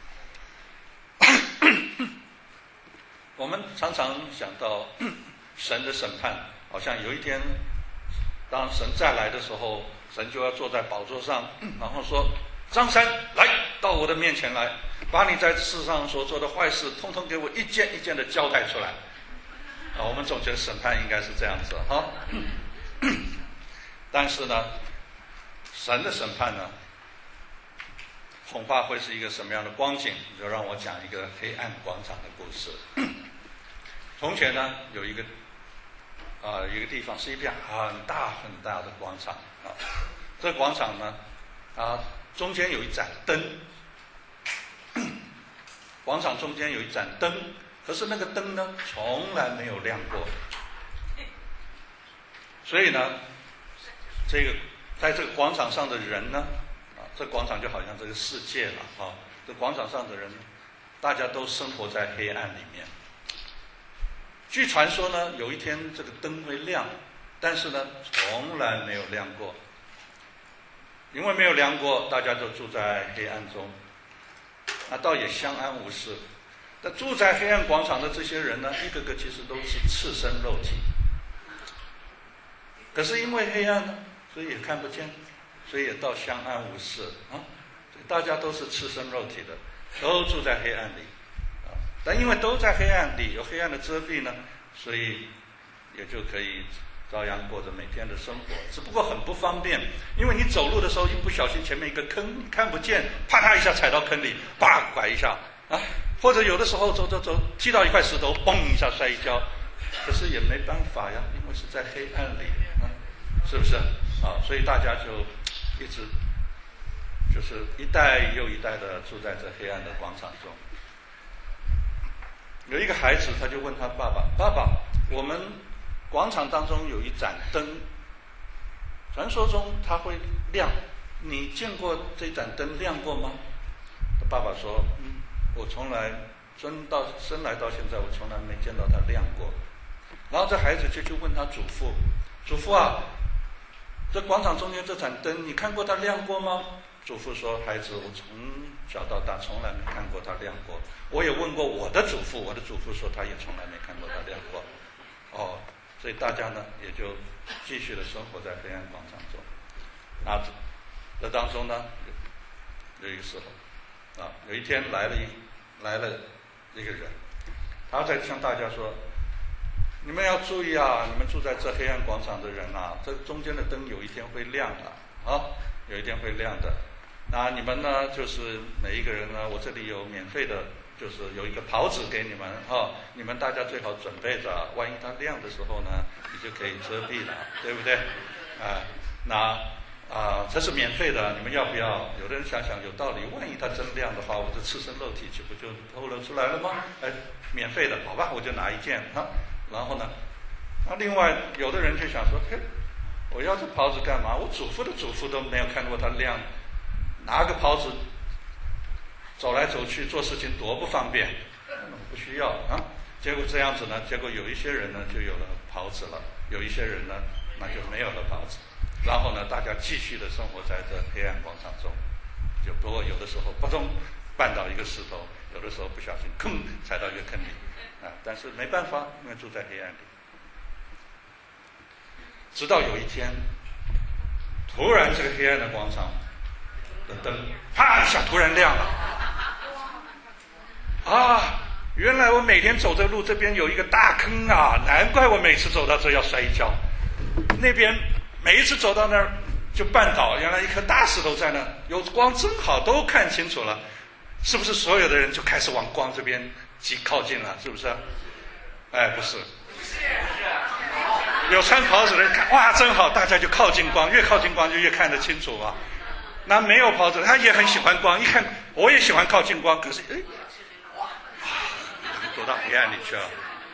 我们常常想到神的审判，好像有一天当神再来的时候，神就要坐在宝座上，然后说，张三，来到我的面前来，把你在世上所做的坏事通通给我一件一件的交代出来我们总觉得审判应该是这样子但是呢，神的审判呢， 恐怕会是一个什么样的光景？就让我讲一个黑暗广场的故事。从前呢，有一个地方是一片很大很大的广场啊。这个广场呢，中间有一盏灯，广场中间有一盏灯，可是那个灯呢，从来没有亮过。所以呢，在这个广场上的人呢，这广场就好像这个世界了啊。这广场上的人，大家都生活在黑暗里面。据传说呢，有一天这个灯会亮，但是呢，从来没有亮过。因为没有亮过，大家都住在黑暗中，倒也相安无事。但住在黑暗广场的这些人呢，一个个其实都是赤身肉体。可是因为黑暗呢，所以也看不见，所以也倒相安无事啊。大家都是赤身肉体的，都住在黑暗里啊。但因为都在黑暗里，有黑暗的遮蔽呢，所以也就可以照样过着每天的生活，只不过很不方便，因为你走路的时候一不小心前面一个坑你看不见，啪嗒一下踩到坑里，啪拐一下啊，或者有的时候走踢到一块石头，嘣一下摔一跤，可是也没办法呀，因为是在黑暗里啊，是不是啊？所以大家就一直就是一代又一代的住在这黑暗的广场中。有一个孩子他就问他爸爸：“爸爸，我们广场当中有一盏灯，传说中它会亮，你见过这盏灯亮过吗？”他爸爸说：“我从来生来到现在，我从来没见到它亮过。”然后这孩子就去问他祖父：“祖父啊，这广场中间这盏灯，你看过它亮过吗？”祖父说：“孩子，我从小到大从来没看过它亮过。我也问过我的祖父，我的祖父说他也从来没看过它亮过。”所以大家呢也就继续的生活在黑暗广场中。这当中呢，有一个时候有一天来了一个人，他在向大家说：“你们要注意啊，你们住在这黑暗广场的人啊，这中间的灯有一天会亮的啊，有一天会亮的。那你们呢，就是每一个人呢，我这里有免费的，就是有一个袍子给你们啊，你们大家最好准备着，万一它亮的时候呢，你就可以遮蔽了，对不对？这是免费的，你们要不要？”有的人想想有道理，万一它真亮的话，我这赤身肉体岂不就透露出来了吗？免费的，好吧，我就拿一件啊。然后呢，另外有的人就想说：“嘿，我要这袍子干嘛？我祖父的祖父都没有看过它亮，拿个袍子走来走去做事情多不方便，不需要啊。”结果这样子呢，结果有一些人呢就有了袍子了，有一些人呢那就没有了袍子。然后呢，大家继续的生活在这黑暗广场中，就不过有的时候扑通绊倒一个石头，有的时候不小心吭踩到一个坑里但是没办法，因为住在黑暗里。直到有一天，突然这个黑暗的广场的灯啪一下突然亮了原来我每天走这路这边有一个大坑难怪我每次走到这要摔一跤。那边每一次走到那儿就绊倒，原来一颗大石头在那，有光正好都看清楚了，是不是所有的人就开始往光这边靠近了？是不是？不是，有穿袍子的人看，哇，真好，大家就靠近光，越靠近光就越看得清楚啊。那没有袍子，他也很喜欢光，一看我也喜欢靠近光，可是走到黑暗里去了。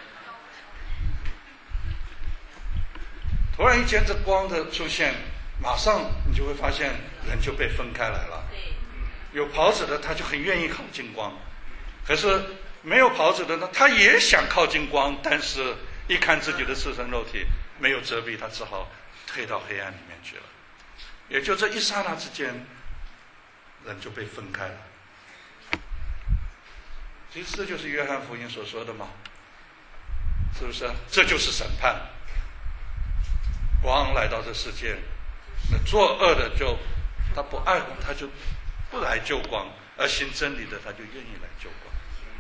突然一间这光的出现，马上你就会发现人就被分开来了。有袍子的他就很愿意靠近光，可是没有袍子的呢，他也想靠近光，但是一看自己的赤身肉体没有遮蔽，他只好退到黑暗里面去了。也就这一刹那之间，人就被分开了。其实这就是约翰福音所说的嘛，是不是？这就是审判。光来到这世界，那作恶的他不爱光，他就不来救光，而行真理的他就愿意来救光。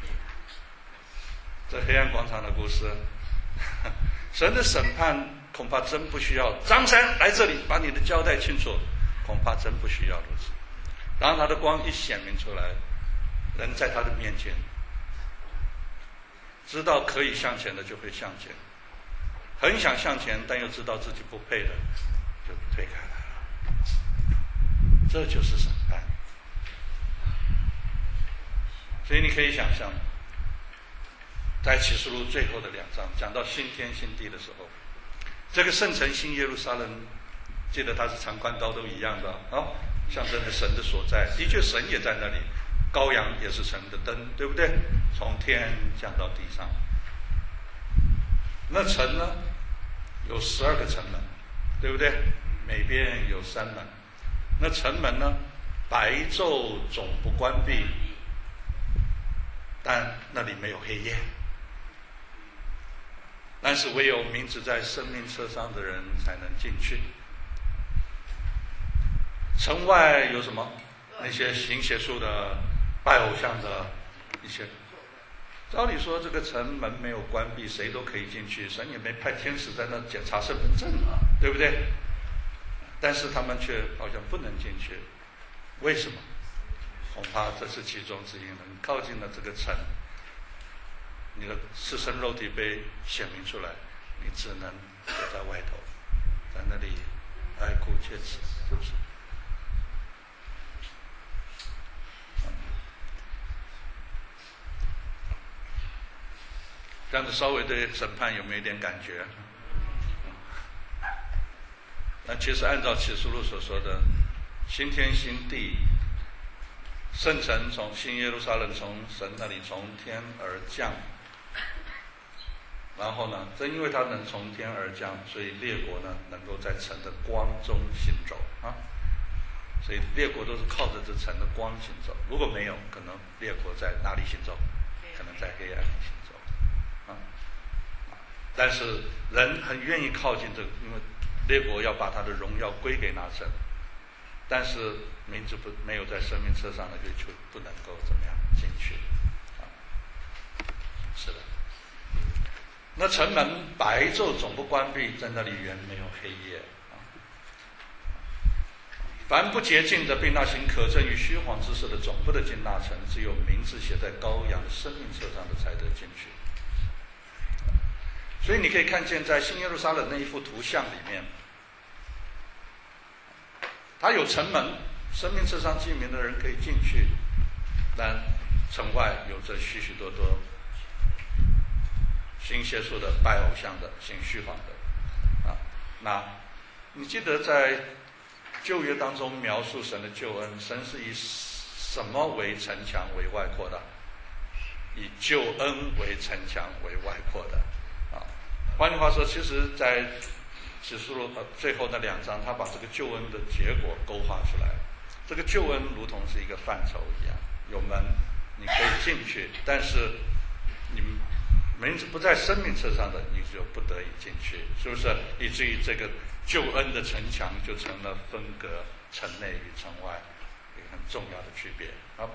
这黑暗广场的故事，神的审判恐怕真不需要张三来这里把你的交代清楚，恐怕真不需要如此。 然后他的光一显明出来，人在他的面前，知道可以向前的就会向前，很想向前但又知道自己不配的，就退开来了。这就是审判。所以你可以想象，在启示录最后的2章讲到新天新地的时候，这个圣城新耶路撒冷，记得它是长宽高都一样的啊，象征着神的所在。的确神也在那里，羔羊也是神的灯，对不对？从天降到地上。那城呢，有12个城门，对不对？每边有3门。那城门呢，白昼总不关闭，但那里没有黑夜。但是唯有名字在生命册上的人才能进去。城外有什么？那些行邪术的、拜偶像的一些。照理说这个城门没有关闭，谁都可以进去，神也没派天使在那检查身份证啊，对不对？但是他们却好像不能进去，为什么？恐怕这是其中之一。能靠近了这个城，你的赤身肉体被显明出来，你只能躲在外头，在那里哀哭切齿，是不是？这样子稍微对审判有没有一点感觉？那其实按照启示录所说的，新天新地，圣城从新耶路撒冷从神那里从天而降，然后呢，正因为它能从天而降，所以列国呢能够在城的光中行走啊。所以列国都是靠着这城的光行走，如果没有，可能列国在哪里行走？可能在黑暗里行走啊。但是人很愿意靠近这个，因为列国要把他的荣耀归给那神，但是名字没有在生命册上的，就不能够怎么样进去啊。是的。那城门白昼总不关闭，在那里原没有黑夜啊。凡不洁净的，并那行可憎与虚谎之事的，总不得进那城，只有名字写在羔羊的生命册上的，才得进去。所以你可以看见，在新耶路撒冷那一幅图像里面，它有城门，生命册上记名的人可以进去，但城外有着许许多多行邪术的、拜偶像的、行虚谎的啊。那你记得在旧约当中描述神的救恩，神是以什么为城墙为外扩的？以救恩为城墙为外扩的啊。换句话说，其实在启示录最后那2章，他把这个救恩的结果勾画出来。这个救恩如同是一个范畴一样，有门你可以进去，但是你名字不在生命册上的，你就不得已进去，是不是？以至于这个救恩的城墙就成了分隔城内与城外一个很重要的区别。好，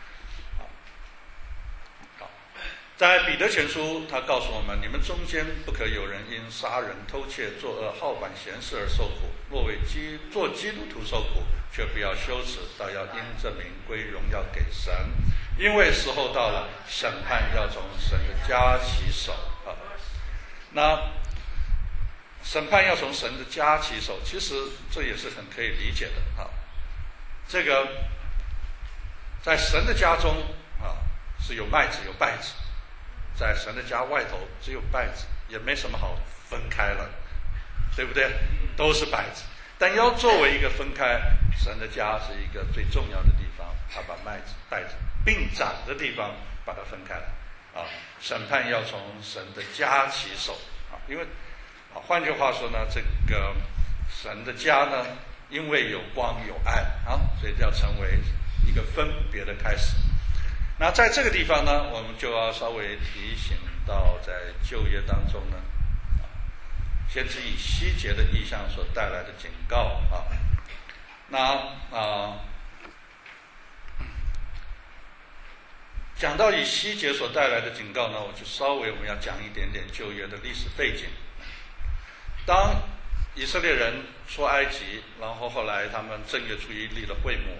在彼得前书，他告诉我们：你们中间不可有人因杀人、偷窃、作恶、好管闲事而受苦；若为做基督徒受苦，却不要羞耻，倒要因这名归荣耀给神。因为时候到了，审判要从神的家起手啊。那审判要从神的家起手，其实这也是很可以理解的啊。这个在神的家中啊，是有麦子有稗子。在神的家外头只有稗子，也没什么好分开了，对不对？都是稗子，但要作为一个分开，神的家是一个最重要的地方，他把稗子并长的地方把它分开了啊。审判要从神的家起手啊，因为换句话说呢，这个神的家呢，因为有光有暗啊，所以要成为一个分别的开始。那在这个地方呢，我们就要稍微提醒到，在旧约当中呢，先知以西结的意象所带来的警告啊。那讲到以西结所带来的警告呢，我就稍微我们要讲一点点旧约的历史背景。当以色列人出埃及，然后后来他们正月初一立了会幕，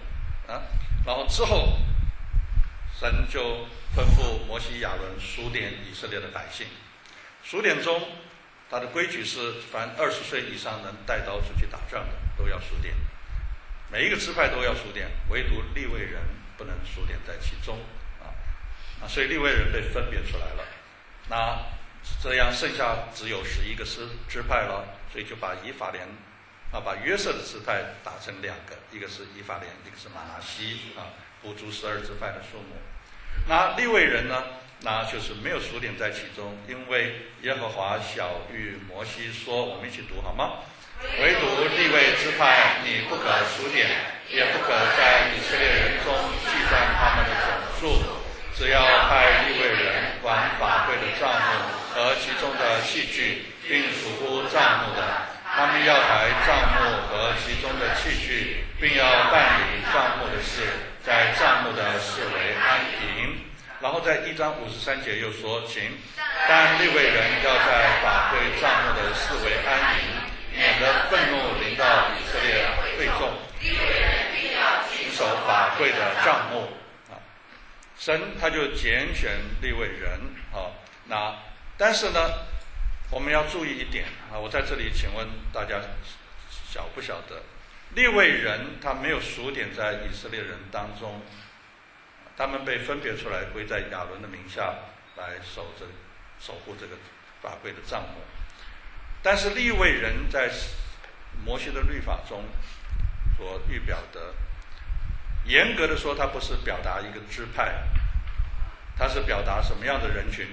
然后之后，神就吩咐摩西亚伦数点以色列的百姓。数点中，他的规矩是，凡20岁以上能带刀出去打仗的，都要数点。每一个支派都要数点，唯独利未人不能数点在其中所以利未人被分别出来了。那这样剩下只有11个支派了，所以就把把约瑟的支派打成2个，一个是以法莲，一个是玛拿西补足12支派的数目。那利未人呢，那就是没有数点在其中，因为耶和华晓谕摩西说，我们一起读好吗？唯独利未支派，你不可数点，也不可在以色列人中计算他们的总数，只要派利未人管法会的账目和其中的器具，并属乎账目的，他们要抬账目和其中的器具，并要办理账目的事，在账目的视为安平。然后在1章53节又说，但利未人要在法会账目的视为安平，免得愤怒临到以色列会众。利未人必要谨守法会的账目神他就拣选利未人但是呢，我们要注意一点我在这里请问大家晓不晓得，利未人他没有数点在以色列人当中，他们被分别出来归在亚伦的名下来守护这个法会的账目。但是利未人在摩西的律法中所预表的，严格的说，它不是表达一个支派，它是表达什么样的人群？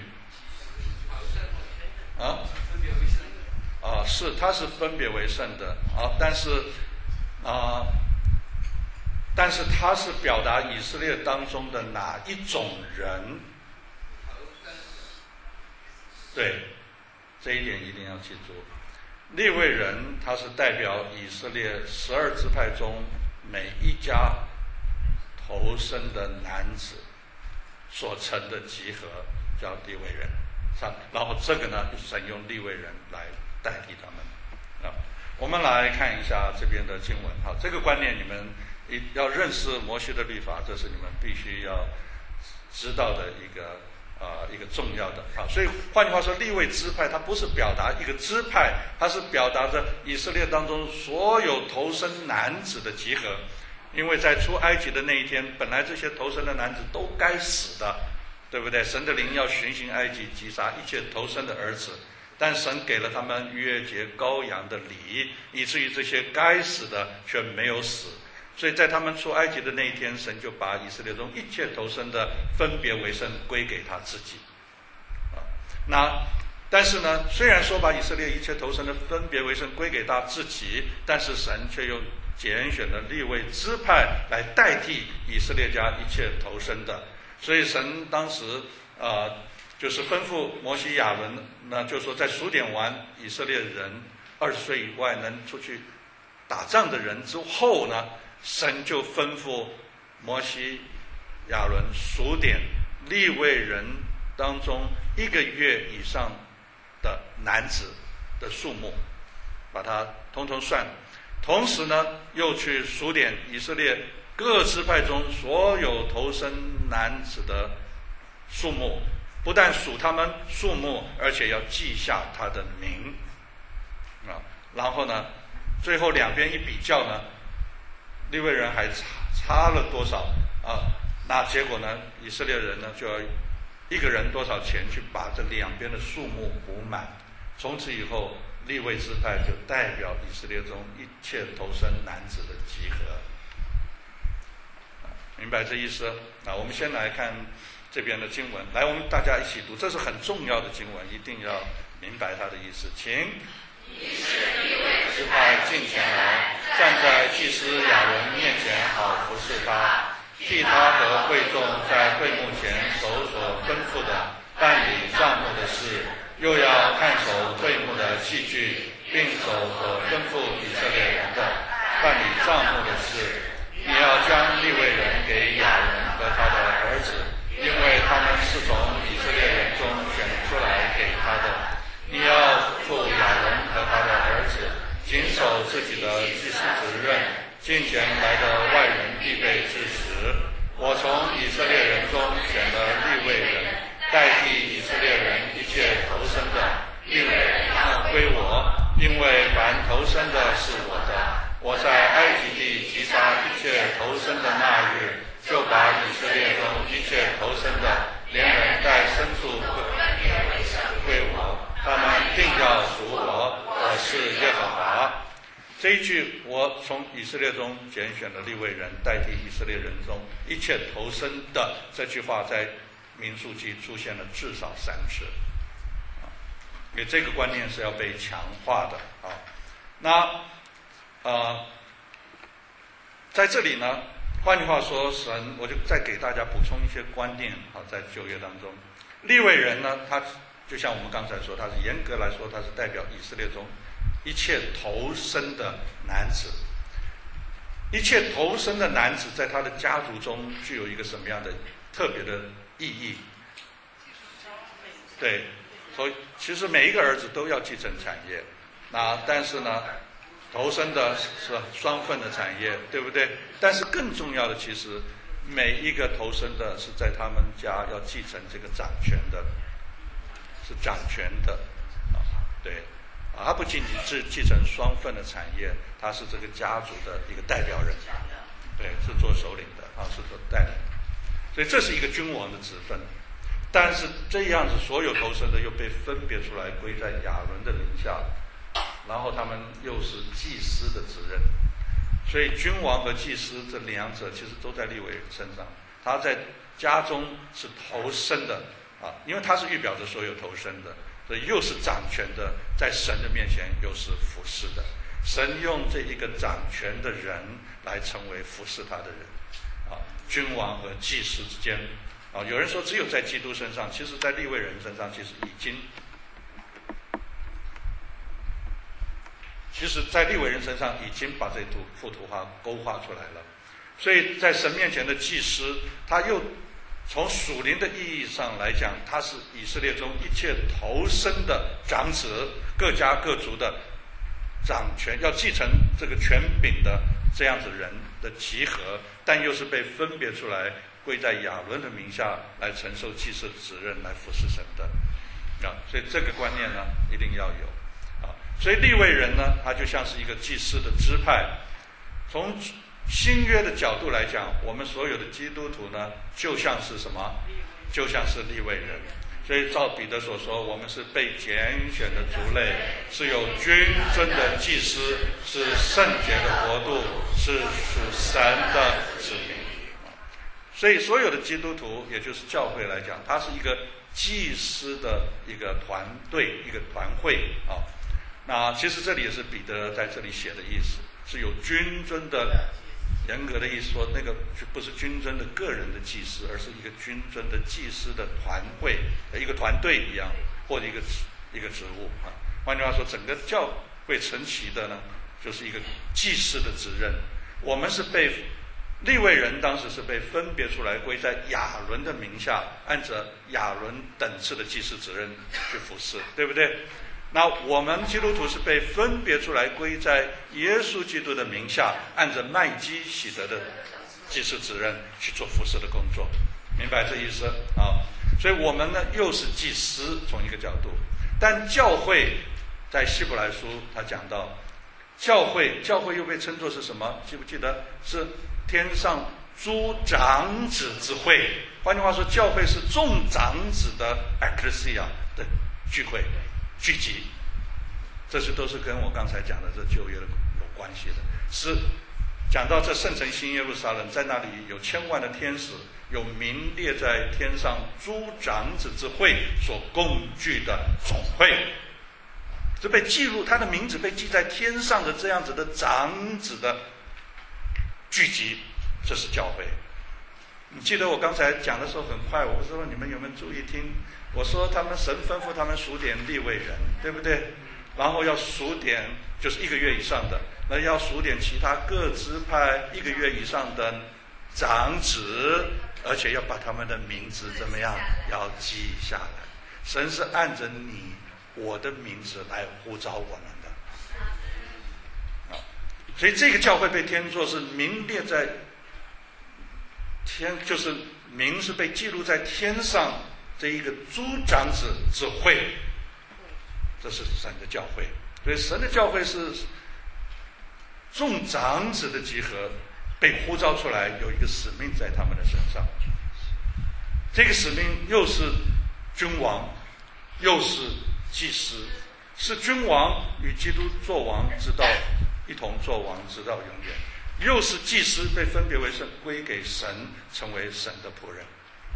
是，它是分别为圣的但是它是表达以色列当中的哪一种人？对，这一点一定要记住。利未人他是代表以色列12支派中每一家投生的男子所成的集合，叫利未人。然后这个呢，神用利未人来代替他们我们来看一下这边的经文这个观念你们要认识摩西的律法，这是你们必须要知道的一个重要的所以换句话说，利未支派它不是表达一个支派，它是表达着以色列当中所有投生男子的集合。因为在出埃及的那一天，本来这些投生的男子都该死的，对不对？神的灵要巡行埃及，击杀一切投生的儿子，但神给了他们逾越节羔羊的礼，以至于这些该死的却没有死。所以在他们出埃及的那一天，神就把以色列中一切投生的分别为圣，归给他自己但是呢，虽然说把以色列一切投生的分别为圣归给他自己，但是神却用拣选了利未支派来代替以色列家一切投生的。所以神当时就是吩咐摩西亚伦，那就是说在数点完以色列人20岁以外能出去打仗的人之后呢，神就吩咐摩西亚伦数点利未人当中1个月以上的男子的数目，把它统统算。同时呢，又去数点以色列各支派中所有投生男子的数目，不但数他们数目，而且要记下他的名然后呢，最后两边一比较呢，利未人还差了多少那结果呢，以色列人呢就要1个人多少钱去把这两边的数目补满。从此以后，利未支派就代表以色列中一切投生男子的集合明白这意思我们先来看这边的经文，来，我们大家一起读，这是很重要的经文，一定要明白它的意思。请于是利未支派进前来，站在祭司亚伦面前，好服侍他，替他和会众在会幕前守所吩咐的办理账目的事，又要看守会幕的器具，并守所吩咐以色列人的办理账目的事。你要将利未人给亚伦和他的儿子，因为他们是从以色列人中选出来给他的。你要吩咐亚伦和他的儿子谨守自己的祭司职任， 近前来的外人必被治死。我从以色列人中选了利未人，代替以色列人一切投生的，归我，因为凡投生的是我的。我在埃及地击杀一切投生的那日，就把以色列中一切投生的，连人带牲畜归我，他们定要属我，我是耶和华。这一句，我从以色列中拣选了利未人，代替以色列人中一切投生的，这句话在民数记出现了至少3次，因为这个观念是要被强化的啊。那在这里呢，换句话说，神我就再给大家补充一些观念啊，在旧约当中，利未人呢，他就像我们刚才说，他是严格来说，他是代表以色列中一切投生的男子。一切投生的男子在他的家族中具有一个什么样的特别的意义？对，所以其实每一个儿子都要继承产业，但是呢，投生的是双份的产业，对不对？但是更重要的，其实每一个投生的是在他们家要继承这个掌权的，是掌权的，对，他不仅仅是继承双份的产业，他是这个家族的一个代表人，对，是做首领的是做代理的，所以这是一个君王的职分。但是这样子，所有投生的又被分别出来归在亚伦的名下，然后他们又是祭司的职任，所以君王和祭司这两者其实都在利未人身上。他在家中是投生的因为他是预表着所有投生的，所以又是掌权的，在神的面前又是服侍的。神用这一个掌权的人来成为服侍他的人君王和祭司之间有人说只有在基督身上，其实在利未人身上其实在利未人身上已经把这幅图画勾画出来了。所以在神面前的祭司，他又从属灵的意义上来讲，他是以色列中一切投生的长子，各家各族的掌权，要继承这个权柄的这样子人的集合，但又是被分别出来归在亚伦的名下来承受祭司的责任，来服侍神的所以这个观念呢一定要有所以利未人呢，他就像是一个祭司的支派。从新约的角度来讲，我们所有的基督徒呢，就像是什么？就像是利未人。所以照彼得所说，我们是被拣选的族类，是有君尊的祭司，是圣洁的国度，是属神的子民。所以所有的基督徒，也就是教会来讲，它是一个祭司的一个团队，一个团会那其实这里也是彼得在这里写的意思，是有君尊的，严格的意思说，那个不是君尊的个人的祭司，而是一个君尊的祭司的团会，一个团队一样，或者一个职务换句话说，整个教会成齐的呢，就是一个祭司的职任。我们是被利未人当时是被分别出来归在亚伦的名下，按着亚伦等次的祭司责任去服侍，对不对？那我们基督徒是被分别出来归在耶稣基督的名下，按着麦基洗德的祭司责任去做服侍的工作，明白这意思所以我们呢又是祭司，从一个角度。但教会在希伯来书他讲到，教会又被称作是什么？记不记得？是天上诸长子之会。换句话说，教会是众长子的 ecclesia 的聚集，这些都是跟我刚才讲的这旧约有关系的。是讲到这圣城新耶路撒冷，在那里有千万的天使，有名列在天上诸长子之会所共聚的总会，这被记录，他的名字被记在天上的这样子的长子的聚集，这是教会。你记得我刚才讲的时候很快，我不知道你们有没有注意听。我说他们神吩咐他们数点利未人，对不对？然后要数点就是1个月以上的，那要数点其他各支派1个月以上的长子，而且要把他们的名字怎么样？要记下来。神是按着我的名字来呼召我们的所以这个教会被天作是名列在天，就是名是被记录在天上这一个诸长子之会，这是神的教会。所以神的教会是众长子的集合，被呼召出来，有一个使命在他们的身上。这个使命又是君王，又是祭司，是君王与基督作王，直到一同作王，直到永远；又是祭司，被分别为圣，归给神，成为神的仆人。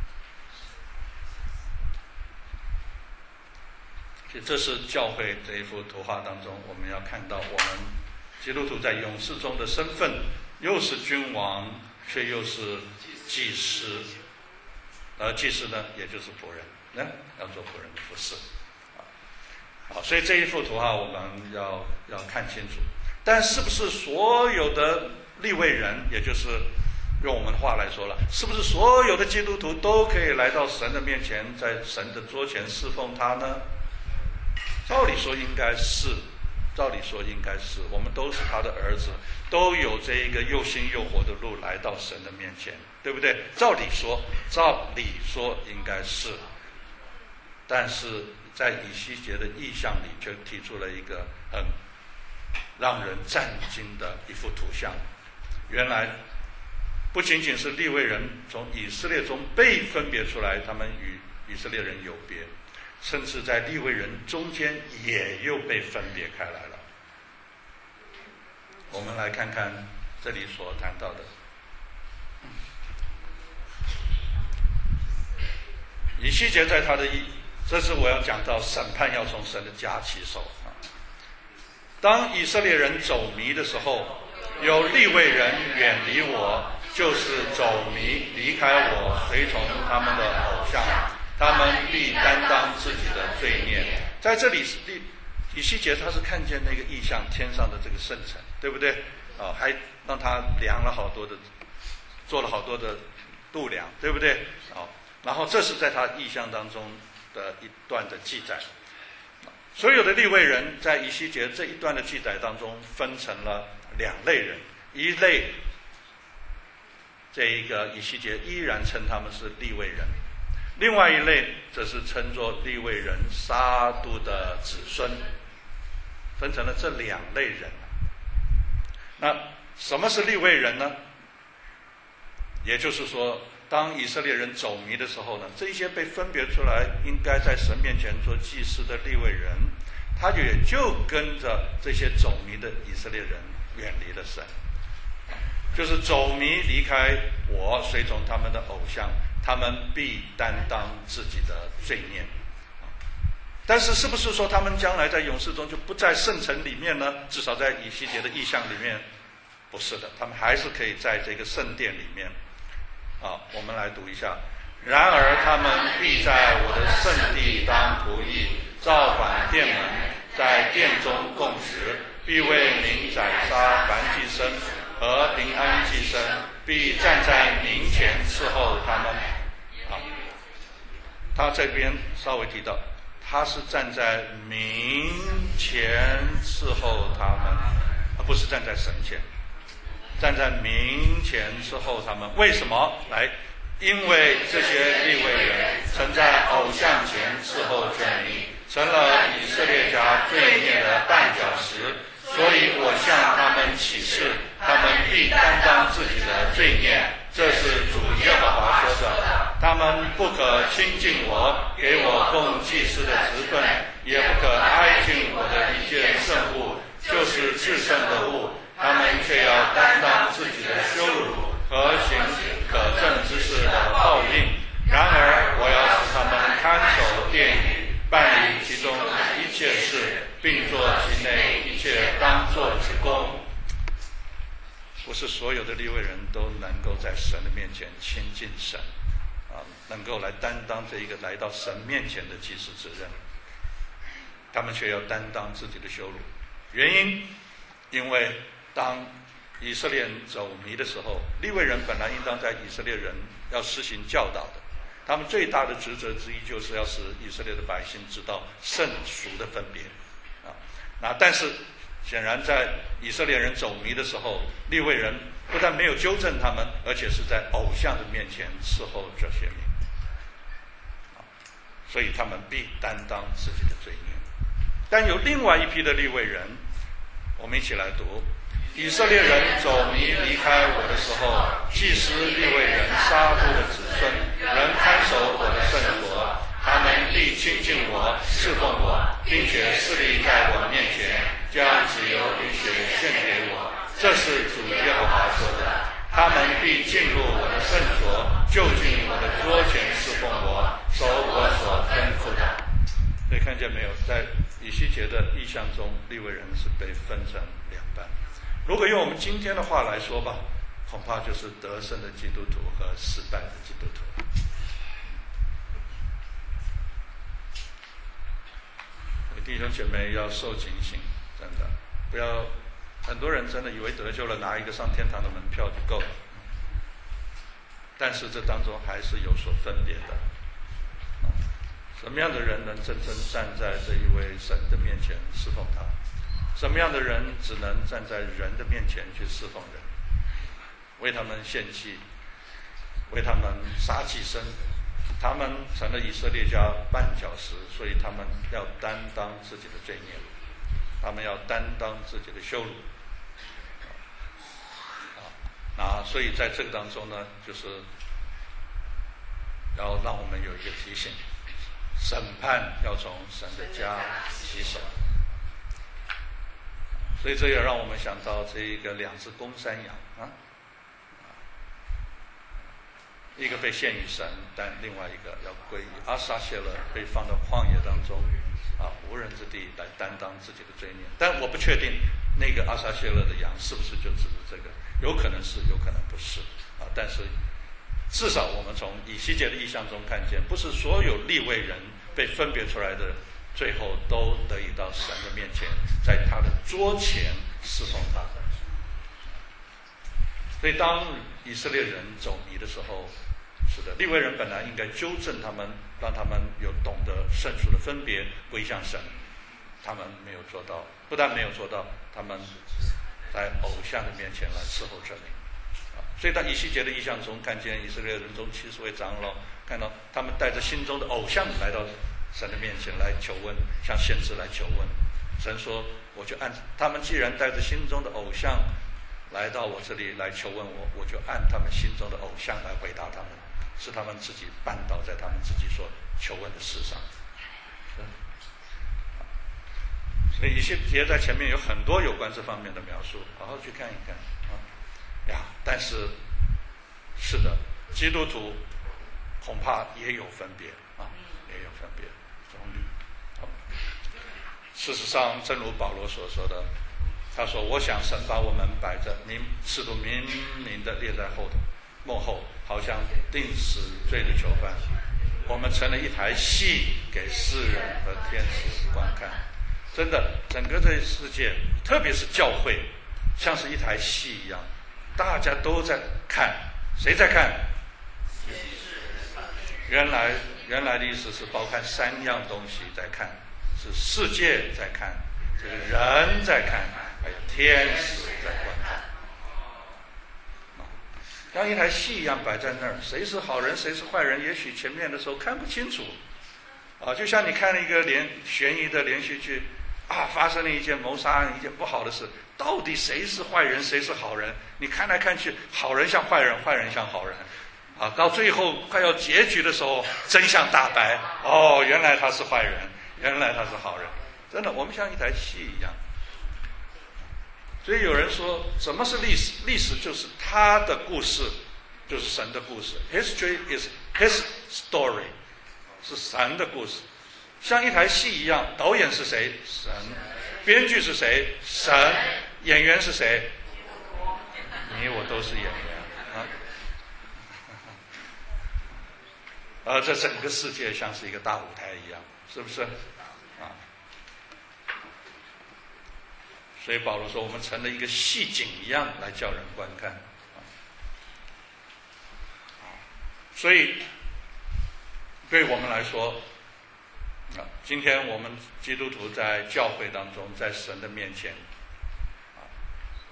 这是教会这一幅图画当中，我们要看到我们基督徒在勇士中的身份，又是君王，却又是祭司。而祭司呢，也就是仆人，要做仆人的服事。好，所以这一幅图画我们要看清楚。但是不是所有的利未人，也就是用我们的话来说了，是不是所有的基督徒都可以来到神的面前，在神的桌前侍奉他呢？照理说应该是，我们都是他的儿子，都有这一个又新又活的路来到神的面前，对不对？照理说应该是，但是在以西结的意象里，却提出了一个很让人震惊的一幅图像。原来不仅仅是利未人从以色列中被分别出来，他们与以色列人有别，甚至在利未人中间也又被分别开来了。我们来看看这里所谈到的。以西结在他的这是我要讲到审判要从神的家起手。当以色列人走迷的时候，有利未人远离我，就是走迷离开我，随从他们的偶像，他们必担当自己的罪孽。在这里以西结他是看见那个异象，天上的这个圣城，对不对？还让他量了好多的，做了好多的度量，对不对？然后这是在他异象当中的一段的记载。所有的利未人在以西结这一段的记载当中分成了两类人，一类这一个以西结依然称他们是利未人，另外一类则是称作利未人撒督的子孙，分成了这两类人。那什么是利未人呢？也就是说，当以色列人走迷的时候呢，这些被分别出来应该在神面前做祭司的利未人，他也就跟着这些走迷的以色列人远离了神，就是走迷离开我，随从他们的偶像，他们必担当自己的罪孽。但是是不是说他们将来在勇士中就不在圣城里面呢？至少在以西结的意象里面不是的，他们还是可以在这个圣殿里面。我们来读一下。然而他们必在我的圣地当仆役，照管殿门，在殿中供职，必为民宰杀燔祭牲和平安祭牲，必站在民前伺候他们。他这边稍微提到，他是站在民前伺候他们，而不是站在神前。站在民前伺候他们，为什么？因为这些利未人曾在偶像前伺候全民，成了以色列家罪孽的绊脚石，所以我向他们起誓，他们必担当自己的罪孽。这是主耶和华说的。他们不可亲近我，给我供祭司的职分，也不可挨近我的一件圣物，就是至圣的物。他们却要担当自己的羞辱和行可憎之事的报应。然而我要使他们看守殿宇，办理其中一切事，并做其内一切当做之功。不是所有的利未人都能够在神的面前亲近神，能够来担当这一个来到神面前的祭司之任，他们却要担当自己的羞辱。原因，因为当以色列人走迷的时候，利未人本来应当在以色列人要施行教导的，他们最大的职责之一就是要使以色列的百姓知道圣俗的分别。但是显然在以色列人走迷的时候，利未人不但没有纠正他们，而且是在偶像的面前伺候这些民，所以他们必担当自己的罪孽。但有另外一批的利未人，我们一起来读：以色列人走迷离开我的时候，祭司利未人撒督的子孙仍看守我的圣所，他们必亲近我，侍奉我，并且侍立在我面前，将脂油与血献给我。这是主耶和华说的。他们必进入我的圣所，就近我的桌前侍奉我，守我所吩咐的。所以看见没有，在以西结的意象中，利未人是被分成两半。如果用我们今天的话来说吧，恐怕就是得胜的基督徒和失败的基督徒。弟兄姐妹要受警醒，真的不要，很多人真的以为得救了，拿一个上天堂的门票就够了，但是这当中还是有所分别的。什么样的人能真正站在这一位神的面前侍奉他？什么样的人只能站在人的面前去侍奉人，为他们献祭，为他们杀祭牲？他们成了以色列家绊脚石，所以他们要担当自己的罪孽，他们要担当自己的羞辱。所以在这个当中呢，就是要让我们有一个提醒：审判要从神的家起手。所以这也让我们想到这一个两只公山羊一个被献于神，但另外一个要归于阿撒谢勒，被放到旷野当中无人之地来担当自己的罪孽。但我不确定那个阿撒谢勒的羊是不是就指的这个，有可能是，有可能不是但是至少我们从以西结的意象中看见，不是所有利未人被分别出来的最后都得以到神的面前，在他的桌前侍奉他。所以当以色列人走迷的时候，是的，利未人本来应该纠正他们，让他们有懂得圣属的分别，归向神，他们没有做到。不但没有做到，他们在偶像的面前来伺候这里所以在以西结的意象中看见以色列人中70位长老，看到他们带着心中的偶像来到神的面前来求问，向先知来求问。神说，我就按他们既然带着心中的偶像来到我这里来求问我，我就按他们心中的偶像来回答他们，使他们自己绊倒在他们自己所求问的事上。所以以西结在前面有很多有关这方面的描述，好好去看一看但是是的，基督徒恐怕也有分别也有分别。事实上，正如保罗所说的，他说：“我想神把我们摆着，使徒明明的列在幕后，好像定死罪的囚犯。我们成了一台戏，给世人和天使观看。”真的，整个这世界，特别是教会，像是一台戏一样，大家都在看。谁在看？原来的意思是包含3样东西在看，是世界在看，这个人在看，还有天使在观看。像一台戏一样摆在那儿，谁是好人，谁是坏人，也许前面的时候看不清楚就像你看了一个悬疑的连续剧发生了一件谋杀案，一件不好的事，到底谁是坏人，谁是好人？你看来看去，好人像坏人，坏人像好人到最后快要结局的时候，真相大白，原来他是坏人，原来他是好人。真的，我们像一台戏一样。所以有人说，什么是历史？历史就是他的故事，就是神的故事。History is his story， 是神的故事。像一台戏一样，导演是谁？神。编剧是谁？神。演员是谁？你我都是演员这整个世界像是一个大舞台一样，是不是所以保罗说，我们成了一个戏景一样来叫人观看所以对我们来说今天我们基督徒在教会当中，在神的面前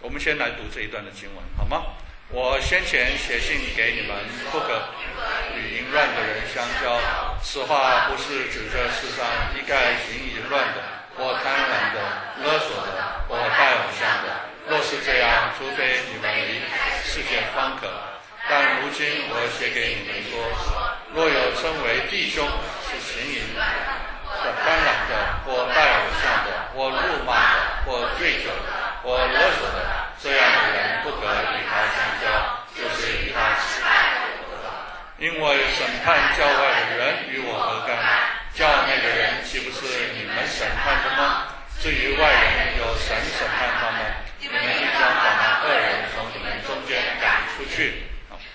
我们先来读这一段的经文，好吗？我先前写信给你们，不可与淫乱的人相交。此话不是指这世上一概行淫乱的，或贪婪的、勒索的，或拜偶像的。若是这样，除非你们离世界方可。但如今我写给你们说，若有称为弟兄是行淫的、贪婪的，或拜偶像的，或辱骂的，或醉酒的，或勒索的，这样的人不可与他相交，就是与他吃饭。因为审判教外的人与我何干？教内的人岂不是你们审判的吗？至于外人，有神审判他们，你们应当把那恶人从你们中间赶出去。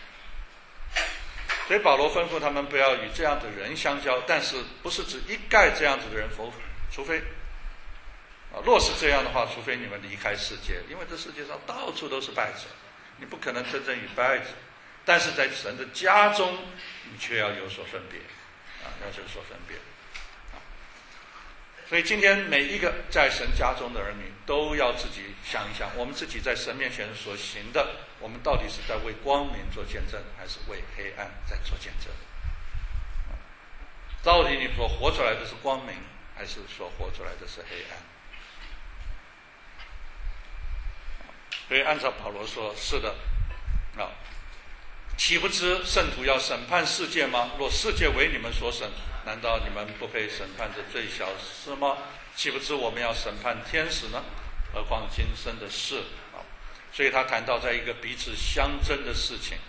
所以保罗吩咐他们不要与这样的人相交，但是不是指一概这样子的人否，除非若是这样的话，除非你们离开世界，因为这世界上到处都是败者，你不可能真正与败者。但是在神的家中，你却要有所分别，要有所分别。所以今天每一个在神家中的儿女，都要自己想一想，我们自己在神面前所行的，我们到底是在为光明做见证，还是为黑暗在做见证？到底你所活出来的是光明，还是所活出来的是黑暗？所以按照保罗说，是的，岂不知圣徒要审判世界吗？若世界为你们所审，难道你们不配审判这最小事吗？岂不知我们要审判天使呢？何况今生的事。所以他谈到在一个彼此相争的事情，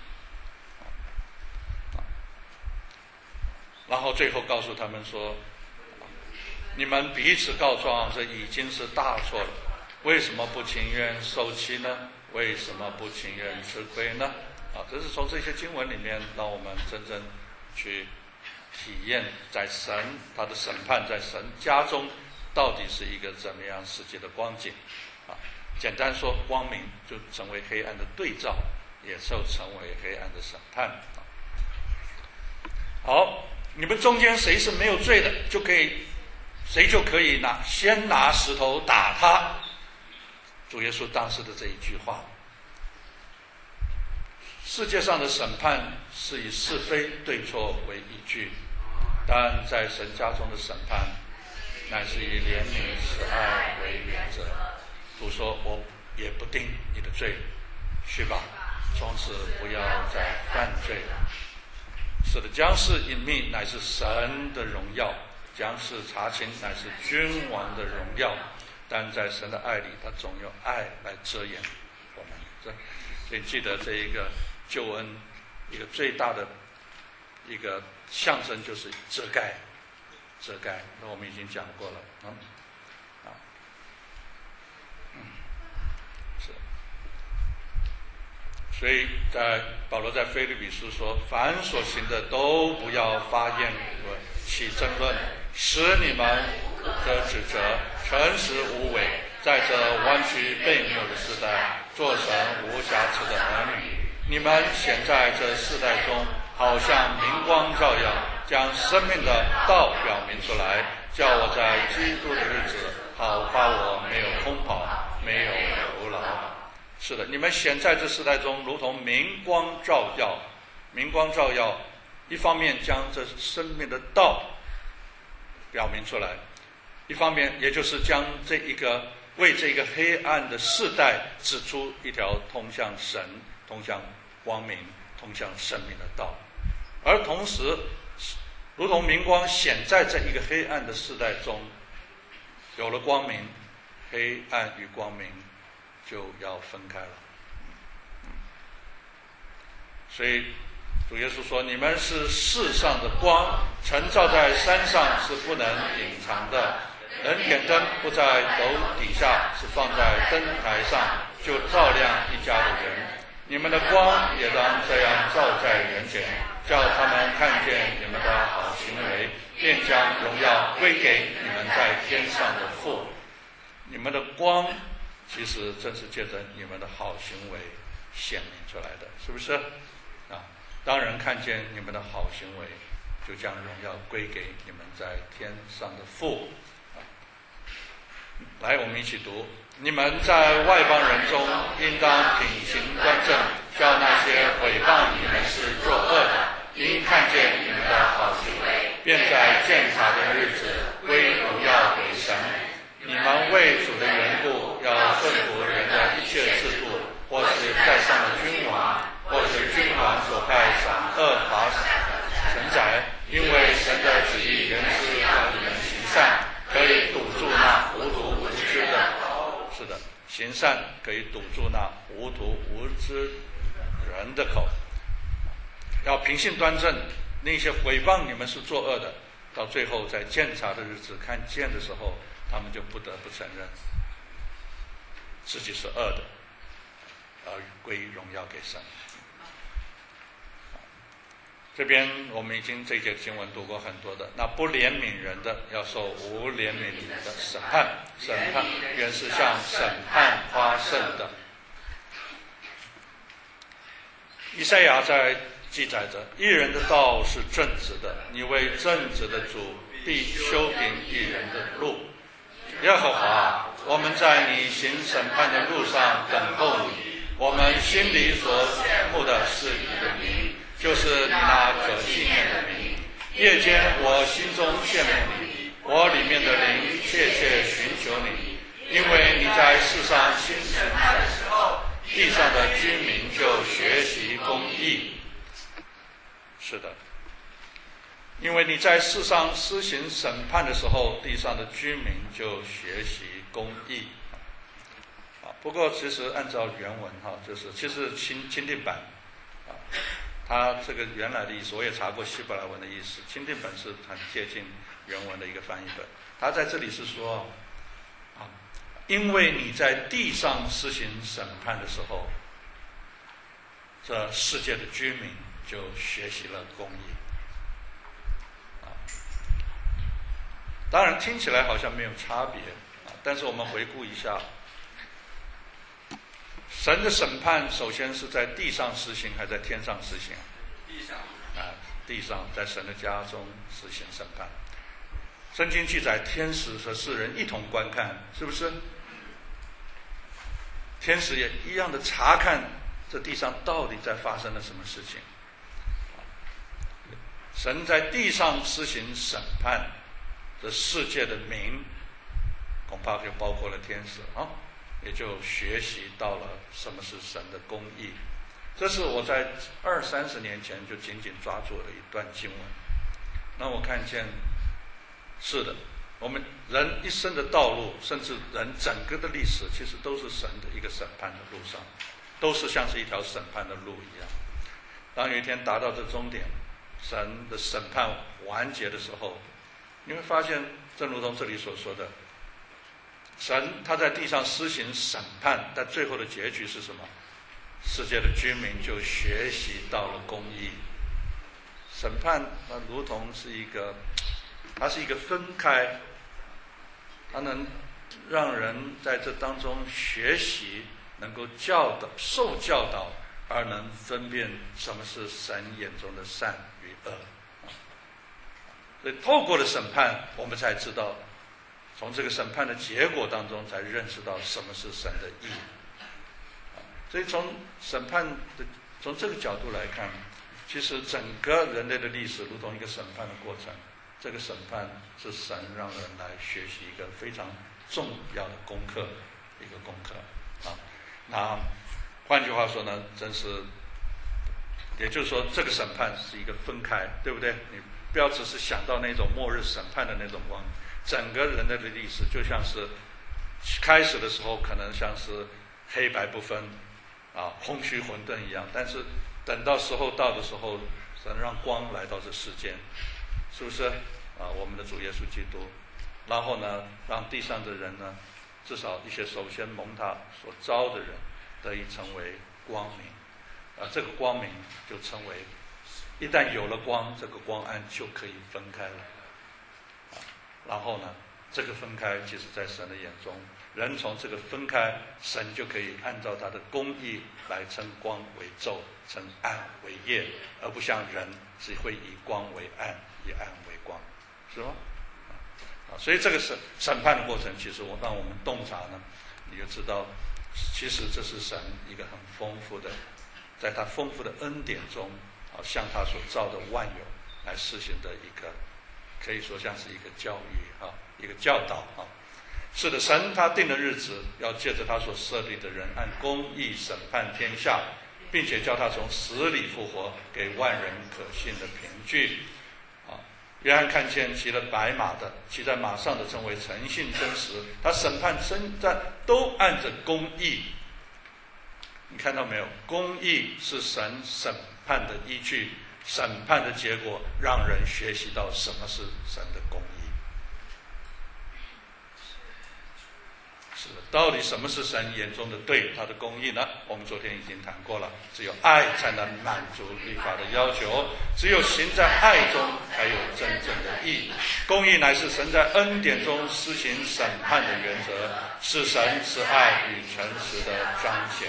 然后最后告诉他们说，你们彼此告状，这已经是大错了。为什么不情愿受欺呢？为什么不情愿吃亏呢？这是从这些经文里面让我们真正去体验，在神他的审判，在神家中到底是一个怎么样世界的光景。简单说，光明就成为黑暗的对照，也就成为黑暗的审判。好，你们中间谁是没有罪的，谁就可以先拿石头打他。主耶稣当时的这一句话，世界上的审判是以是非对错为依据，但在神家中的审判乃是以怜悯慈爱为原则。主说，我也不定你的罪，去吧，从此不要再犯罪了。是的，将事隐秘乃是神的荣耀，将事查清乃是君王的荣耀，但在神的爱里，他总用爱来遮掩我们。所以记得这一个救恩，一个最大的一个象征就是遮盖。那我们已经讲过了。所以保罗在腓立比书说，凡所行的都不要发言论起争论，使你们的指责诚实无伪，在这弯曲悖谬的时代，做成无瑕疵的儿女。你们显在这世代中，好像明光照耀，将生命的道表明出来，叫我在基督的日子好夸我没有空跑，没有徒劳。是的，你们显在这世代中，如同明光照耀。明光照耀，一方面将这生命的道表明出来，一方面也就是将为这个黑暗的世代指出一条通向神、通向光明、通向生命的道。而同时，如同明光显在这一个黑暗的世代中，有了光明，黑暗与光明就要分开了。所以主耶稣说，你们是世上的光，晨照在山上是不能隐藏的。人点灯不在斗底下，是放在灯台上，就照亮一家的人。你们的光也当这样照在人前，叫他们看见你们的好行为，便将荣耀归给你们在天上的父。你们的光其实正是借着你们的好行为显明出来的，是不是？当人看见你们的好行为，就将荣耀归给你们在天上的父。 来，我们一起读。你们在外邦人中应当品行端正，叫那些毁谤你们是作恶的，因看见你们的好行为，便在鉴察的日子归荣耀给神。你们为主的缘故，要顺服人的一切制度，或是在上的君王，或是君王所派赏恶罚神宰，因为神的旨意原是要你们行善，可以堵住那糊涂无知的口。是的，行善可以堵住那糊涂无知人的口。要品性端正，那些毁谤你们是作恶的，到最后在鉴察的日子看见的时候，他们就不得不承认自己是恶的，而归荣耀给神。这边我们已经这节经文读过很多的，那不怜悯人的要受无怜悯人的审判，审判原是向审判发胜的。以赛亚在记载着，义人的道是正直的，你为正直的主必修平义人的路。耶和华，我们在你行审判的路上等候你，我们心里所羡慕的是你的名，就是你那可纪念的名。夜间我心中羡慕你，我里面的灵切切寻求你，因为你在世上行审判的时候，地上的居民就学习公义。是的，因为你在世上施行审判的时候，地上的居民就学习公义。不过其实按照原文就是其实钦定版它这个原来的意思，我也查过希伯来文的意思，钦定本是很接近原文的一个翻译本。它在这里是说因为你在地上施行审判的时候，这世界的居民就学习了公义。当然听起来好像没有差别但是我们回顾一下，神的审判首先是在地上实行还是在天上实行？ 地上地上，在神的家中实行审判。圣经记载天使和世人一同观看，是不是？天使也一样的查看这地上到底在发生了什么事情。神在地上施行审判，这世界的民恐怕就包括了天使也就学习到了什么是神的公义。这是我在20-30年前就紧紧抓住了一段经文。那我看见，是的，我们人一生的道路，甚至人整个的历史，其实都是神的一个审判的路上，都是像是一条审判的路一样。当有一天达到这终点，神的审判完结的时候，你会发现，正如同这里所说的，神他在地上施行审判，但最后的结局是什么？世界的居民就学习到了公义。审判如同是一个，它是一个分开，它能让人在这当中学习，能够受教导，而能分辨什么是神眼中的善与恶。所以透过了审判，我们才知道，从这个审判的结果当中，才认识到什么是神的义。所以从审判的从这个角度来看，其实整个人类的历史如同一个审判的过程。这个审判是神让人来学习一个非常重要的功课，一个功课那换句话说呢，真是，也就是说，这个审判是一个分开，对不对？你不要只是想到那种末日审判的那种光，整个人类的历史就像是开始的时候可能像是黑白不分空虚混沌一样，但是等到时候到的时候，神让光来到这世间，是不是我们的主耶稣基督，然后呢，让地上的人呢，至少一些首先蒙他所招的人，得以成为光明这个光明就成为，一旦有了光，这个光暗就可以分开了然后呢，这个分开其实在神的眼中，人从这个分开，神就可以按照他的公义来称光为昼，称暗为夜，而不像人只会以光为暗，以暗为光，是吗？ 所以这个是审判的过程，其实让我们洞察呢，你就知道，其实这是神一个很丰富的，在他丰富的恩典中，向他所造的万有来施行的一个，可以说像是一个教育一个教导是的，神他定的日子，要借着他所设立的人，按公义审判天下，并且叫他从死里复活，给万人可信的凭据。约翰看见骑了白马的，骑在马上的称为诚信真实，他审判征战都按着公义。你看到没有？公义是神审判的依据，审判的结果让人学习到什么是神的公义。是的，到底什么是神眼中的对他的公义呢？我们昨天已经谈过了，只有爱才能满足律法的要求，只有行在爱中才有真正的义。公义乃是神在恩典中施行审判的原则，是神是爱与诚实的彰显。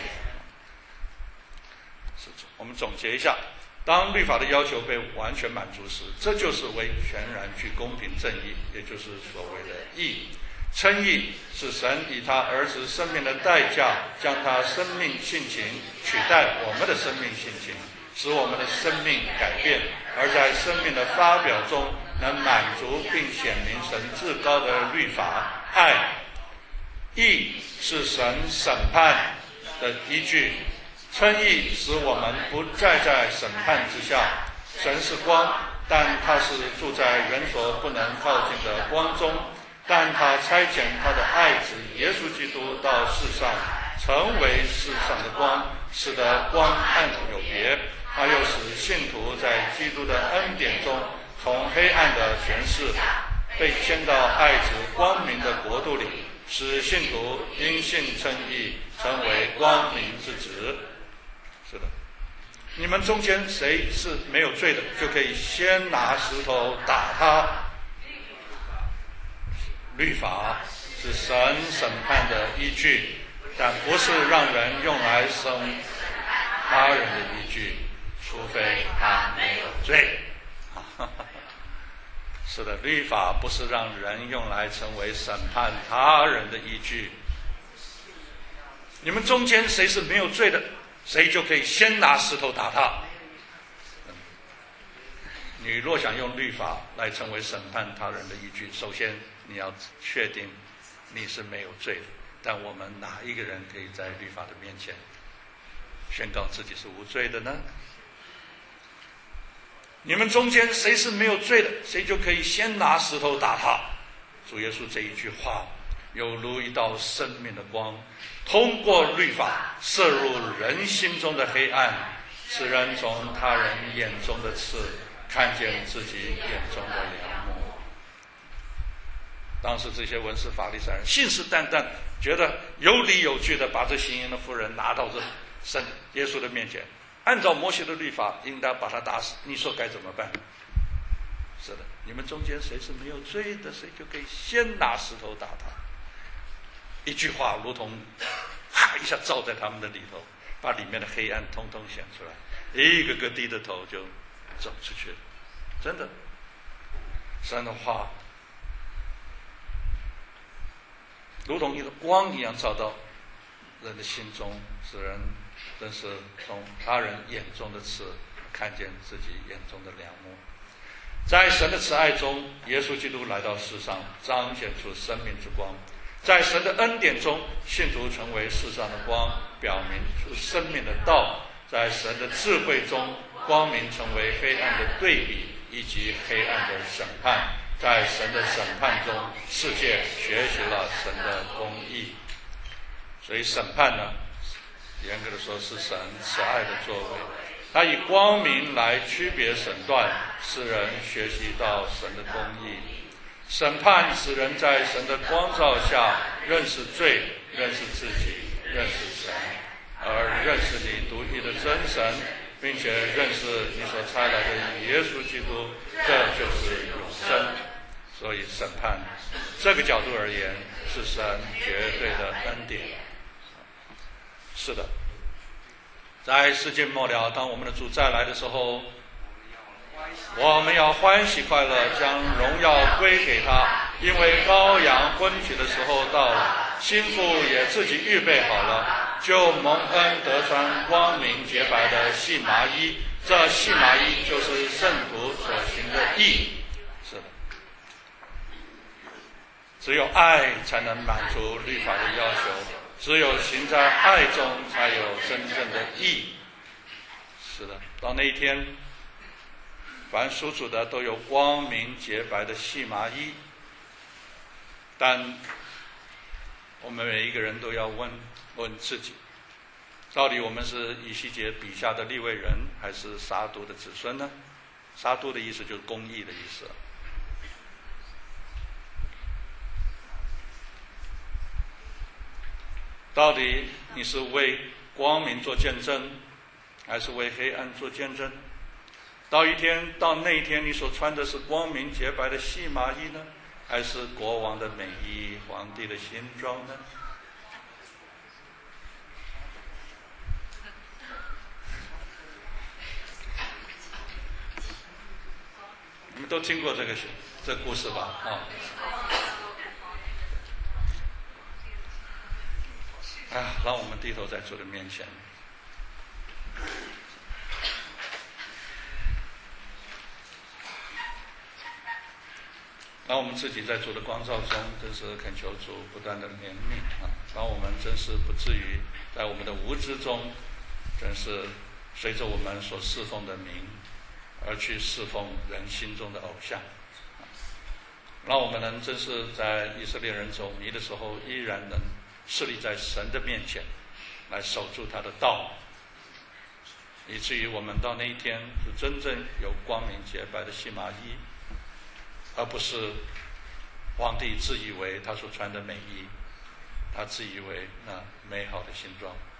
我们总结一下，当律法的要求被完全满足时，这就是为全然去公平正义，也就是所谓的义。称义是神以他儿子生命的代价，将他生命性情取代我们的生命性情，使我们的生命改变，而在生命的发表中能满足并显明神至高的律法爱。义是神审判的依据，称义使我们不再在审判之下。神是光，但他是住在人所不能靠近的光中，但他差遣他的爱子耶稣基督到世上，成为世上的光，使得光暗有别。他又使信徒在基督的恩典中，从黑暗的权势被迁到爱子光明的国度里，使信徒因信称义，成为光明之子。是的，你们中间谁是没有罪的，就可以先拿石头打他。律法是神审判的依据，但不是让人用来审他人的依据，除非他没有罪。是的，律法不是让人用来成为审判他人的依据。你们中间谁是没有罪的，谁就可以先拿石头打他。你若想用律法来成为审判他人的依据，首先你要确定你是没有罪的。但我们哪一个人可以在律法的面前宣告自己是无罪的呢？你们中间谁是没有罪的，谁就可以先拿石头打他。主耶稣这一句话有如一道生命的光，通过律法射入人心中的黑暗，使人从他人眼中的刺看见自己眼中的良木。当时这些文士法利赛人信誓旦旦，觉得有理有据的把这行淫的妇人拿到这圣耶稣的面前，按照摩西的律法应当把他打死，你说该怎么办？是的，你们中间谁是没有罪的，谁就可以先拿石头打他。一句话如同一下照在他们的里头，把里面的黑暗通通显出来，一个个低着头就走出去了。真的，神的话如同一个光一样照到人的心中，使人真是从他人眼中的刺看见自己眼中的良木。在神的慈爱中，耶稣基督来到世上，彰显出生命之光。在神的恩典中，信徒成为世上的光，表明出生命的道。在神的智慧中，光明成为黑暗的对比，以及黑暗的审判。在神的审判中，世界学习了神的公义。所以审判呢，严格的说是神慈爱的作为，他以光明来区别审断，使人学习到神的公义。审判使人在神的光照下认识罪，认识自己，认识神，而认识你独一的真神，并且认识你所差来的耶稣基督，这就是永生。所以审判这个角度而言，是神绝对的恩典。是的，在世界末了，当我们的主再来的时候，我们要欢喜快乐，将荣耀归给他， 因为羔羊婚娶的时候到了，新妇也自己预备好了，就蒙恩得穿光明洁白的细麻衣。这细麻衣就是圣徒所行的义。是的，只有爱才能满足律法的要求，只有行在爱中才有真正的义。是的，到那一天，凡属主的都有光明洁白的细麻衣。但我们每一个人都要问问自己，到底我们是以西结笔下的利未人，还是撒督的子孙呢？撒督的意思就是公义的意思。到底你是为光明做见证，还是为黑暗做见证？到那一天，你所穿的是光明洁白的细麻衣呢，还是国王的美衣、皇帝的新装呢？你们都听过这故事吧？让我们低头在主的面前。让我们自己在主的光照中，真是恳求主不断的怜悯让我们真是不至于在我们的无知中，真是随着我们所侍奉的名而去侍奉人心中的偶像。让我们能真是在以色列人走迷的时候，依然能侍立在神的面前，来守住他的道，以至于我们到那一天是真正有光明洁白的细麻衣，而不是皇帝自以为他所穿的美衣，他自以为那美好的形状。